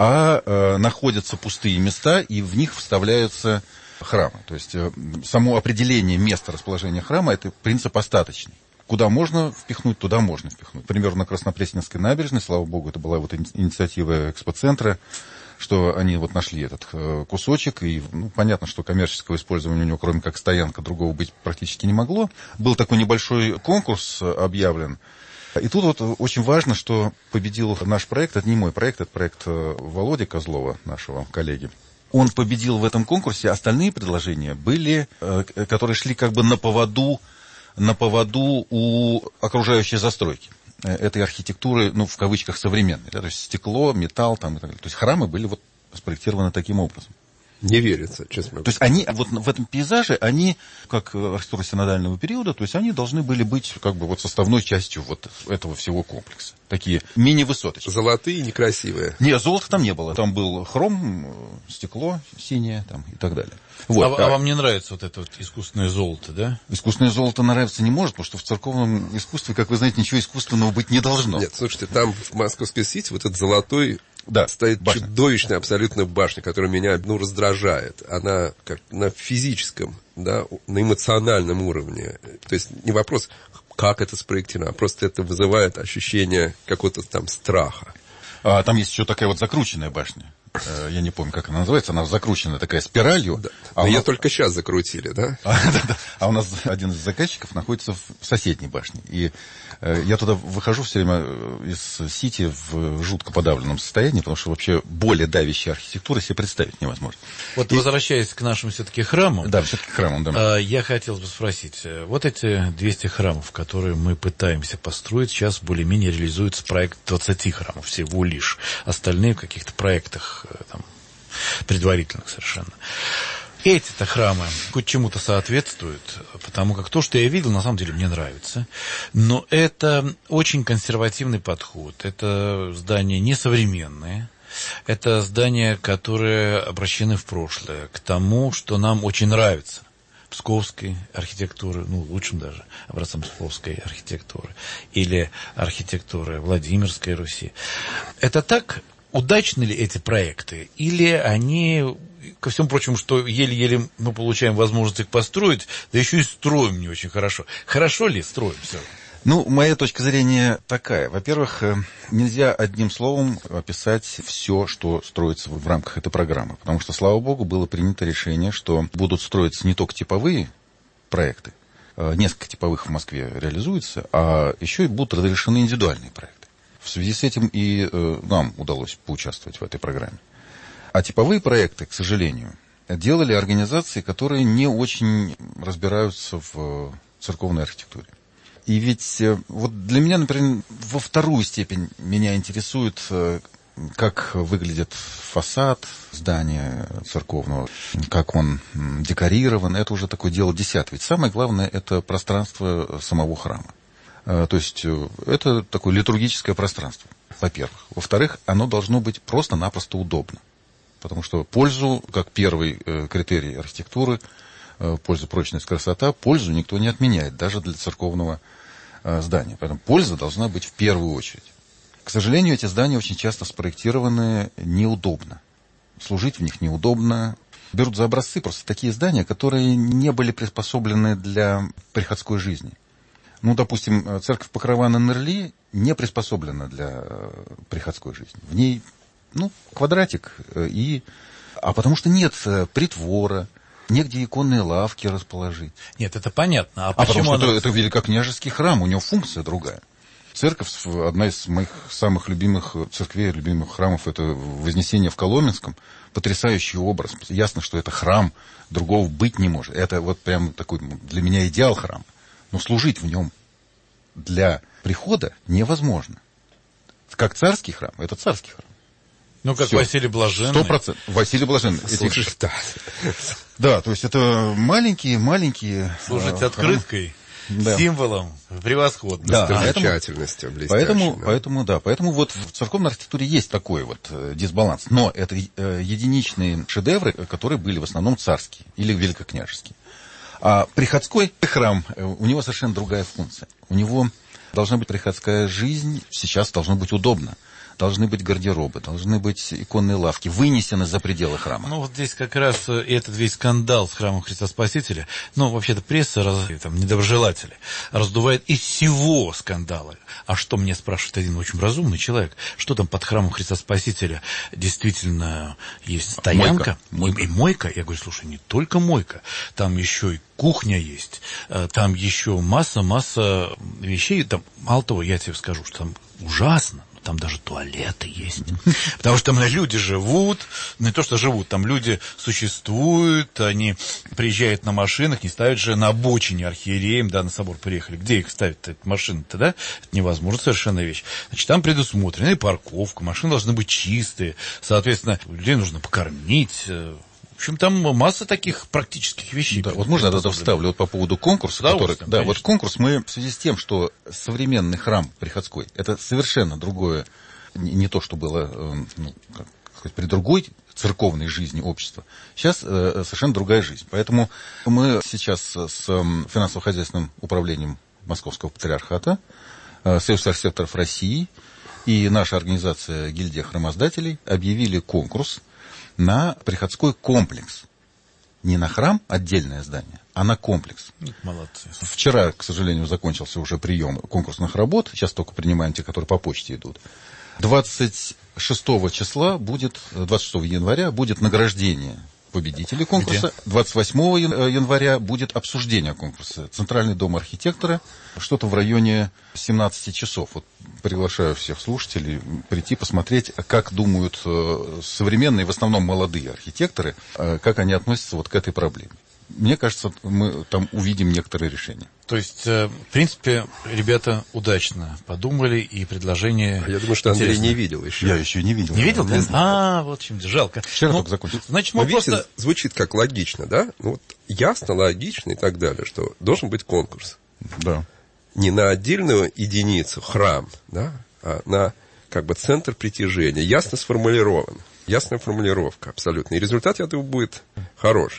а находятся пустые места, и в них вставляются храмы. То есть само определение места расположения храма — это принцип остаточный. Куда можно впихнуть, туда можно впихнуть. Например, на Краснопресненской набережной, слава богу, это была вот инициатива экспоцентра, что они вот нашли этот кусочек, и, ну, понятно, что коммерческого использования у него, кроме как стоянка, другого быть практически не могло. Был такой небольшой конкурс объявлен, и тут вот очень важно, что победил наш проект, это не мой проект, это проект Володи Козлова, нашего коллеги. Он победил в этом конкурсе, остальные предложения были, которые шли как бы на поводу, на поводу у окружающей застройки, этой архитектуры, ну, в кавычках, современной, да, то есть стекло, металл, там, и так далее. То есть храмы были вот спроектированы таким образом.
Не верится, честно.
То есть они вот в этом пейзаже, они, как архитектура синодального периода, то есть они должны были быть как бы вот составной частью вот этого всего комплекса. Такие мини-высоточки.
Золотые, некрасивые.
Нет, золота там не было. Там был хром, стекло синее там, и так далее. Вот.
А, а вам не нравится вот это вот искусственное золото, да?
Искусственное золото нравиться не может, потому что в церковном искусстве, как вы знаете, ничего искусственного быть не должно.
Нет, слушайте, там в Московской Сити вот этот золотой,
да,
стоит
башня.
Чудовищная абсолютно башня, которая меня, ну, раздражает. Она как на физическом, да, на эмоциональном уровне. То есть не вопрос, как это спроектировано, а просто это вызывает ощущение какого-то там страха.
А, там есть еще такая вот закрученная башня. Я не помню, как она называется. Она закручена такая спиралью. Да.
А
ее
нас... только сейчас закрутили, да?
А, да, да? А у нас один из заказчиков находится в соседней башне. И э, я туда выхожу все время из Сити в жутко подавленном состоянии, потому что вообще более давящей архитектуры себе представить невозможно.
Вот,
и...
возвращаясь к нашим все-таки храмам.
Да, все-таки к храмам, да.
Я хотел бы спросить. Вот эти двести храмов, которые мы пытаемся построить, сейчас более-менее реализуется проект двадцати храмов всего лишь. Остальные в каких-то проектах там, предварительных совершенно. Эти-то храмы хоть чему-то соответствуют, потому как то, что я видел, на самом деле мне нравится. Но это очень консервативный подход. Это здания несовременные. Это здания, которые обращены в прошлое, к тому, что нам очень нравится. псковской архитектуры, ну, лучшим даже образцом псковской архитектуры, или архитектуры Владимирской Руси. Это так? Удачны ли эти проекты? Или они, ко всему прочему, что еле-еле мы получаем возможность их построить, да еще и строим не очень хорошо. Хорошо ли строим все?
Ну, моя точка зрения такая. Во-первых, нельзя одним словом описать все, что строится в рамках этой программы. Потому что, слава богу, было принято решение, что будут строиться не только типовые проекты, несколько типовых в Москве реализуется, а еще и будут разрешены индивидуальные проекты. В связи с этим и э, нам удалось поучаствовать в этой программе. А типовые проекты, к сожалению, делали организации, которые не очень разбираются в церковной архитектуре. И ведь э, вот для меня, например, во вторую степень меня интересует, э, как выглядит фасад здания церковного, как он декорирован. Это уже такое дело десятое. Ведь самое главное – это пространство самого храма. То есть это такое литургическое пространство, во-первых. Во-вторых, оно должно быть просто-напросто удобно. Потому что пользу, как первый критерий архитектуры, польза, прочность, красота, пользу никто не отменяет, даже для церковного здания. Поэтому польза должна быть в первую очередь. К сожалению, эти здания очень часто спроектированы неудобно. Служить в них неудобно. Берут за образцы просто такие здания, которые не были приспособлены для приходской жизни. Ну, допустим, церковь Покрова на Нерли не приспособлена для приходской жизни. В ней, ну, квадратик, и... а потому что нет притвора, негде иконные лавки расположить.
Нет, это понятно. А,
а
почему
потому что
она...
это, это великокняжеский храм, у него функция другая. Церковь, одна из моих самых любимых церквей, любимых храмов, это Вознесение в Коломенском. Потрясающий образ. Ясно, что это храм, другого быть не может. Это вот прям такой для меня идеал храма. Но служить в нем для прихода невозможно. Как царский храм, это царский храм.
Ну, как
Всё.
Василий Блаженный.
Сто процентов. Василий Блаженный.
Слушай,
Этих...
да.
да, то есть это маленькие-маленькие...
Служить
а,
открыткой,
да.
символом превосходно.
Да,
Достопримечательности
поэтому,
блестящей,
поэтому,
да.
поэтому, да, поэтому вот в церковной архитектуре есть такой вот э, дисбаланс. Но это э, единичные шедевры, которые были в основном царские или великокняжеские. А приходской храм, у него совершенно другая функция. У него должна быть приходская жизнь, сейчас должно быть удобно. Должны быть гардеробы, должны быть иконные лавки, вынесены за пределы храма.
Ну, вот здесь как раз этот весь скандал с храмом Христа Спасителя, ну, вообще-то пресса, раз, там, недоброжелатели, раздувает из всего скандала. А что мне спрашивает один очень разумный человек, что там под храмом Христа Спасителя действительно есть стоянка
мойка.
И, и мойка? Я говорю, слушай, не только мойка, там еще и кухня есть, там еще масса-масса вещей, там, мало того, я тебе скажу, что там ужасно. Там даже туалеты есть. Потому что там люди живут, не то что живут, там люди существуют, они приезжают на машинах, не ставят же на обочине архиереям, да, на собор приехали. Где их ставят, машины-то, да? Это невозможно совершенно вещь. Значит, там предусмотрена и парковка, машины должны быть чистые, соответственно, людей нужно покормить. В общем, там масса таких практических вещей.
Да, вот можно я тогда вставлю вот по поводу конкурса, который... Да, конечно. Вот конкурс мы в связи с тем, что современный храм приходской, это совершенно другое, не, не то, что было, ну, как сказать, при другой церковной жизни общества. Сейчас э, совершенно другая жизнь. Поэтому мы сейчас с финансово-хозяйственным управлением Московского патриархата, э, Союз архитекторов России и наша организация «Гильдия храмоздателей» объявили конкурс на приходской комплекс. Не на храм, отдельное здание, а на комплекс.
Молодцы.
Вчера, к сожалению, закончился уже прием конкурсных работ. Сейчас только принимаем те, которые по почте идут. двадцать шестого числа будет, двадцать шестого января будет награждение победителей конкурса. Где? двадцать восьмого января будет обсуждение конкурса. Центральный дом архитектора. Что-то в районе семнадцати часов. Вот приглашаю всех слушателей прийти посмотреть, как думают современные, в основном молодые архитекторы, как они относятся вот к этой проблеме. Мне кажется, мы там увидим некоторые решения.
То есть, в принципе, ребята удачно подумали, и предложение...
Я думаю, что Андрей
интересно.
не видел еще.
Я еще не видел.
Не видел?
Не
а, вот чем жалко.
Вчера
ну,
только закончил.
Значит, мы
Но, видите,
просто...
звучит как логично, да? Ну, вот ясно, логично и так далее, что должен быть конкурс.
Да.
Не на отдельную единицу, храм, да, а на как бы центр притяжения. Ясно сформулирован. Ясная формулировка абсолютно. И результат, я думаю, будет хороший.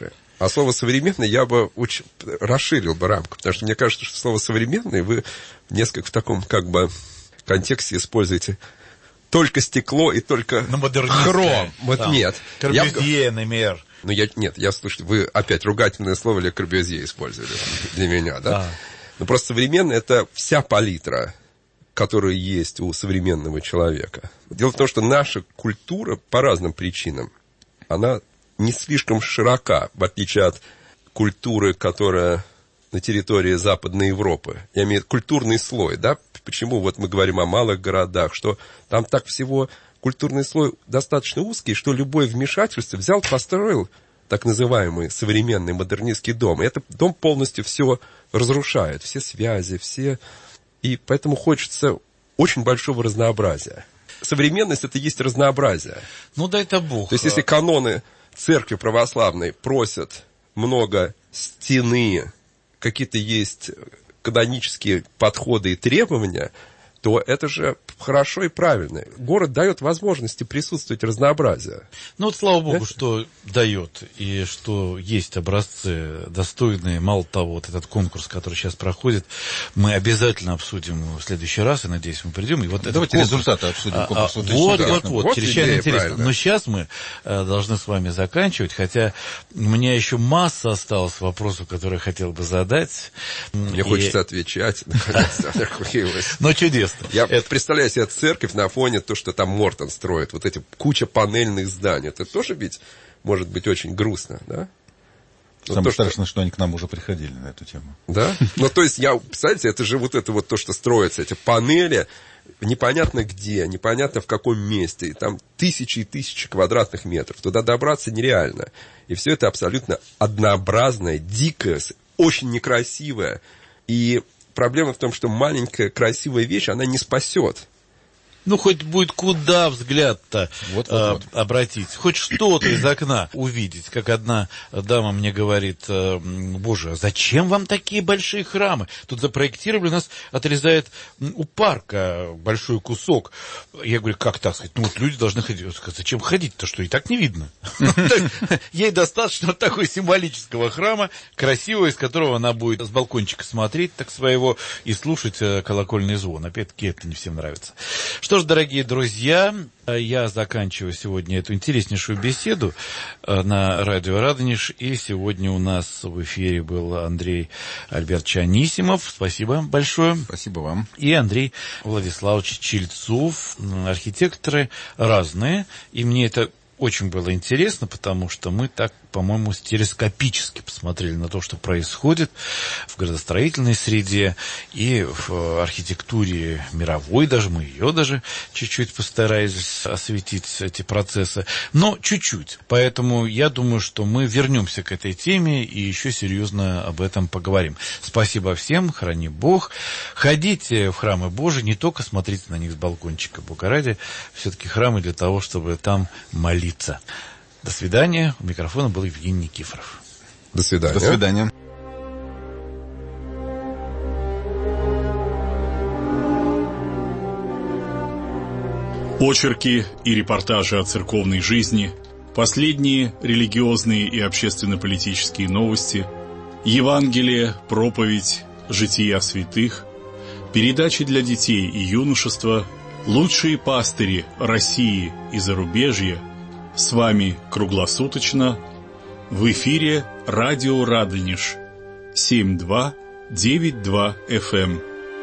А слово «современный» я бы очень расширил бы рамку, потому что мне кажется, что слово «современный» вы несколько в таком как бы контексте используете только стекло и только хром. Вот там, нет.
Корбюзье, например.
Ну, я, нет, я слышу, вы опять ругательное слово Ле Корбюзье использовали для меня, да?
А.
Ну, просто современный — это вся палитра, которая есть у современного человека. Дело в том, что наша культура по разным причинам, она не слишком широка, в отличие от культуры, которая на территории Западной Европы. Я имею в виду культурный слой, да? Почему вот мы говорим о малых городах, что там так всего... Культурный слой достаточно узкий, что любое вмешательство взял, построил так называемый современный модернистский дом. И этот дом полностью все разрушает, все связи, все... И поэтому хочется очень большого разнообразия. Современность — это есть разнообразие.
Ну, дай-то Бог.
То есть, если каноны церкви православной просят много стены, какие-то есть канонические подходы и требования, то это же хорошо и правильно. Город дает возможности присутствовать разнообразию.
Ну вот слава богу, это... что дает, и что есть образцы достойные. Мало того, вот этот конкурс, который сейчас проходит, мы обязательно обсудим в следующий раз, и надеюсь, мы придем. И вот
давайте
конкурс...
результаты обсудим. Конкурс.
А, а, вот, вот, вот, вот,
вот
чрезвычайно интересно.
Правильно.
Но сейчас мы а, должны с вами заканчивать, хотя у меня еще масса осталось вопросов, которые я хотел бы задать.
Мне
и...
хочется отвечать, наконец-то.
Но чудесно.
Я представляю себе церковь на фоне то, что там Мортон строит, вот эти куча панельных зданий. Это тоже ведь может быть очень грустно, да?
Самое вот страшное, что... что они к нам уже приходили на эту тему.
Да? Ну, то есть, я, представляете, это же вот это вот то, что строится, эти панели, непонятно где, непонятно в каком месте, и там тысячи и тысячи квадратных метров. Туда добраться нереально. И все это абсолютно однообразное, дикое, очень некрасивое. И проблема в том, что маленькая красивая вещь, она не спасет.
Ну, хоть будет куда взгляд-то
вот, вот,
э,
вот.
обратить, хоть что-то из окна увидеть. Как одна дама мне говорит: э, боже, а зачем вам такие большие храмы? Тут запроектировали, у нас отрезает у парка большой кусок. Я говорю, как так сказать? Ну, вот люди должны ходить. Зачем ходить-то, что и так не видно? Ей достаточно вот такого символического храма, красивого, из которого она будет с балкончика смотреть так своего и слушать колокольный звон. Опять-таки, это не всем нравится. Что ж, дорогие друзья, я заканчиваю сегодня эту интереснейшую беседу на радио Радонеж. И сегодня у нас в эфире был Андрей Альбертович Анисимов. Спасибо большое.
Спасибо вам.
И Андрей Владиславович Чильцов. Архитекторы разные. И мне это очень было интересно, потому что мы так, по-моему, стереоскопически посмотрели на то, что происходит в градостроительной среде и в архитектуре мировой даже. Мы ее даже чуть-чуть постарались осветить, эти процессы. Но чуть-чуть. Поэтому я думаю, что мы вернемся к этой теме и еще серьезно об этом поговорим. Спасибо всем. Храни Бог. Ходите в храмы Божии, не только смотрите на них с балкончика. Бога ради, все-таки храмы для того, чтобы там молиться. До свидания. У микрофона был Евгений Никифоров.
До свидания.
До свидания.
Очерки и репортажи о церковной жизни, последние религиозные и общественно-политические новости, Евангелие, проповедь, жития святых, передачи для детей и юношества, лучшие пастыри России и зарубежья. С вами круглосуточно в эфире радио Радонеж семь два девять два эф эм.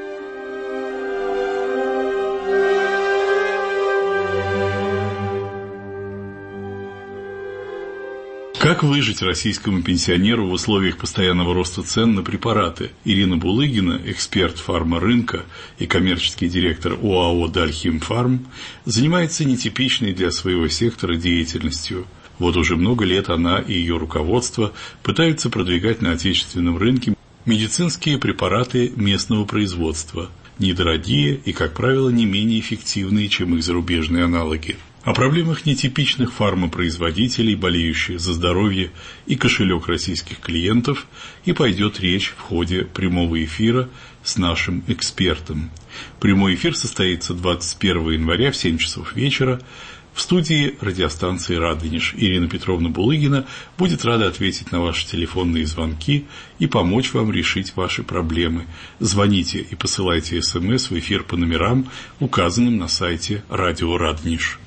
Как выжить российскому пенсионеру в условиях постоянного роста цен на препараты? Ирина Булыгина, эксперт фармарынка и коммерческий директор ОАО «Дальхимфарм», занимается нетипичной для своего сектора деятельностью. Вот уже много лет она и ее руководство пытаются продвигать на отечественном рынке медицинские препараты местного производства, недорогие и, как правило, не менее эффективные, чем их зарубежные аналоги. О проблемах нетипичных фармопроизводителей, болеющих за здоровье и кошелек российских клиентов, и пойдет речь в ходе прямого эфира с нашим экспертом. Прямой эфир состоится двадцать первого января в семь часов вечера В студии радиостанции «Радонеж» Ирина Петровна Булыгина будет рада ответить на ваши телефонные звонки и помочь вам решить ваши проблемы. Звоните и посылайте смс в эфир по номерам, указанным на сайте «Радио Радонеж».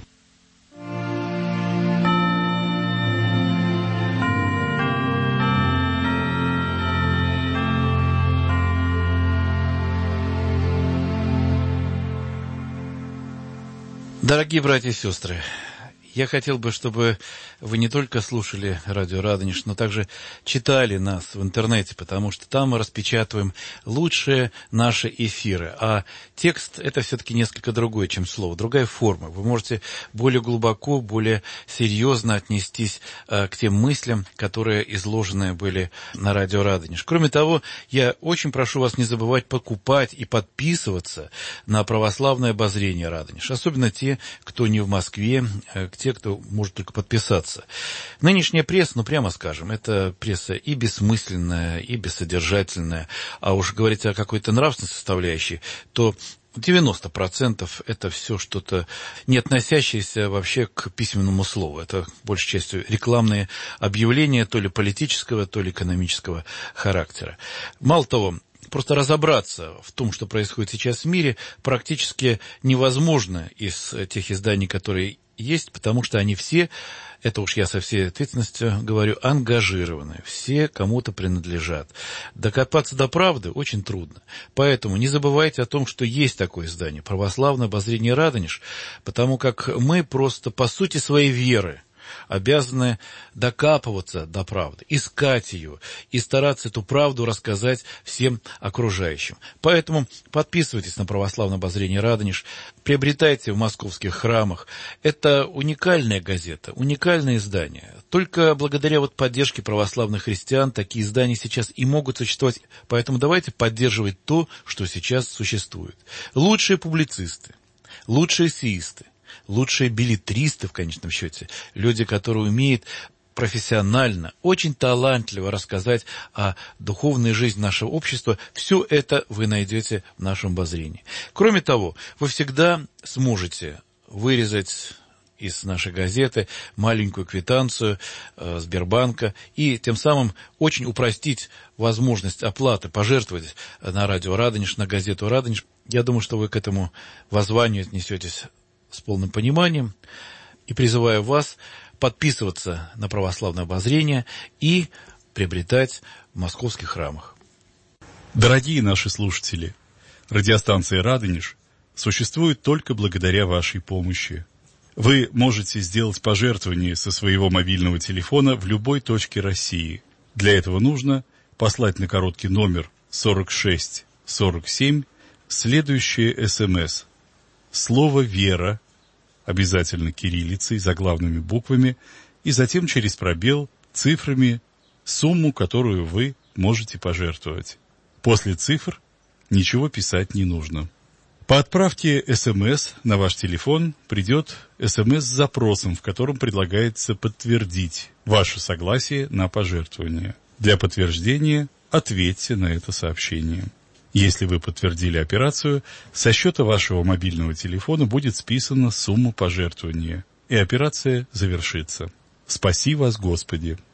Дорогие братья и сестры, я хотел бы, чтобы вы не только слушали радио «Радонеж», но также читали нас в интернете, потому что там мы распечатываем лучшие наши эфиры. А текст – это все-таки несколько другое, чем слово, другая форма. Вы можете более глубоко, более серьезно отнестись а, к тем мыслям, которые изложены были на радио «Радонеж». Кроме того, я очень прошу вас не забывать покупать и подписываться на православное обозрение «Радонеж», особенно те, кто не в Москве, те, кто может только подписаться. Нынешняя пресса, ну прямо скажем, это пресса и бессмысленная, и бессодержательная, а уж говорить о какой-то нравственной составляющей, то девяносто процентов это все что-то, не относящееся вообще к письменному слову. Это, большей частью, рекламные объявления то ли политического, то ли экономического характера. Мало того, просто разобраться в том, что происходит сейчас в мире, практически невозможно из тех изданий, которые есть, потому что они все, это уж я со всей ответственностью говорю, ангажированы, все кому-то принадлежат. Докопаться до правды очень трудно. Поэтому не забывайте о том, что есть такое издание «Православное обозрение Радонеж», потому как мы просто по сути своей веры обязаны докапываться до правды, искать ее и стараться эту правду рассказать всем окружающим. Поэтому подписывайтесь на православное обозрение Радонеж, приобретайте в московских храмах. Это уникальная газета, уникальное издание. Только благодаря вот поддержке православных христиан такие издания сейчас и могут существовать. Поэтому давайте поддерживать то, что сейчас существует. Лучшие публицисты, лучшие эссеисты, лучшие беллетристы, в конечном счете, люди, которые умеют профессионально, очень талантливо рассказать о духовной жизни нашего общества, все это вы найдете в нашем обозрении. Кроме того, вы всегда сможете вырезать из нашей газеты маленькую квитанцию э, Сбербанка и тем самым очень упростить возможность оплаты, пожертвовать на радио «Радонеж», на газету «Радонеж». Я думаю, что вы к этому воззванию отнесетесь с полным пониманием, и призываю вас подписываться на православное обозрение и приобретать в московских храмах.
Дорогие наши слушатели, радиостанция «Радонеж» существует только благодаря вашей помощи. Вы можете сделать пожертвование со своего мобильного телефона в любой точке России. Для этого нужно послать на короткий номер сорок шесть сорок семь следующее СМС. Слово «Вера», обязательно кириллицей, заглавными буквами, и затем через пробел цифрами сумму, которую вы можете пожертвовать. После цифр ничего писать не нужно. По отправке СМС на ваш телефон придет СМС с запросом, в котором предлагается подтвердить ваше согласие на пожертвование. Для подтверждения ответьте на это сообщение. Если вы подтвердили операцию, со счета вашего мобильного телефона будет списана сумма пожертвования, и операция завершится. Спаси вас, Господи!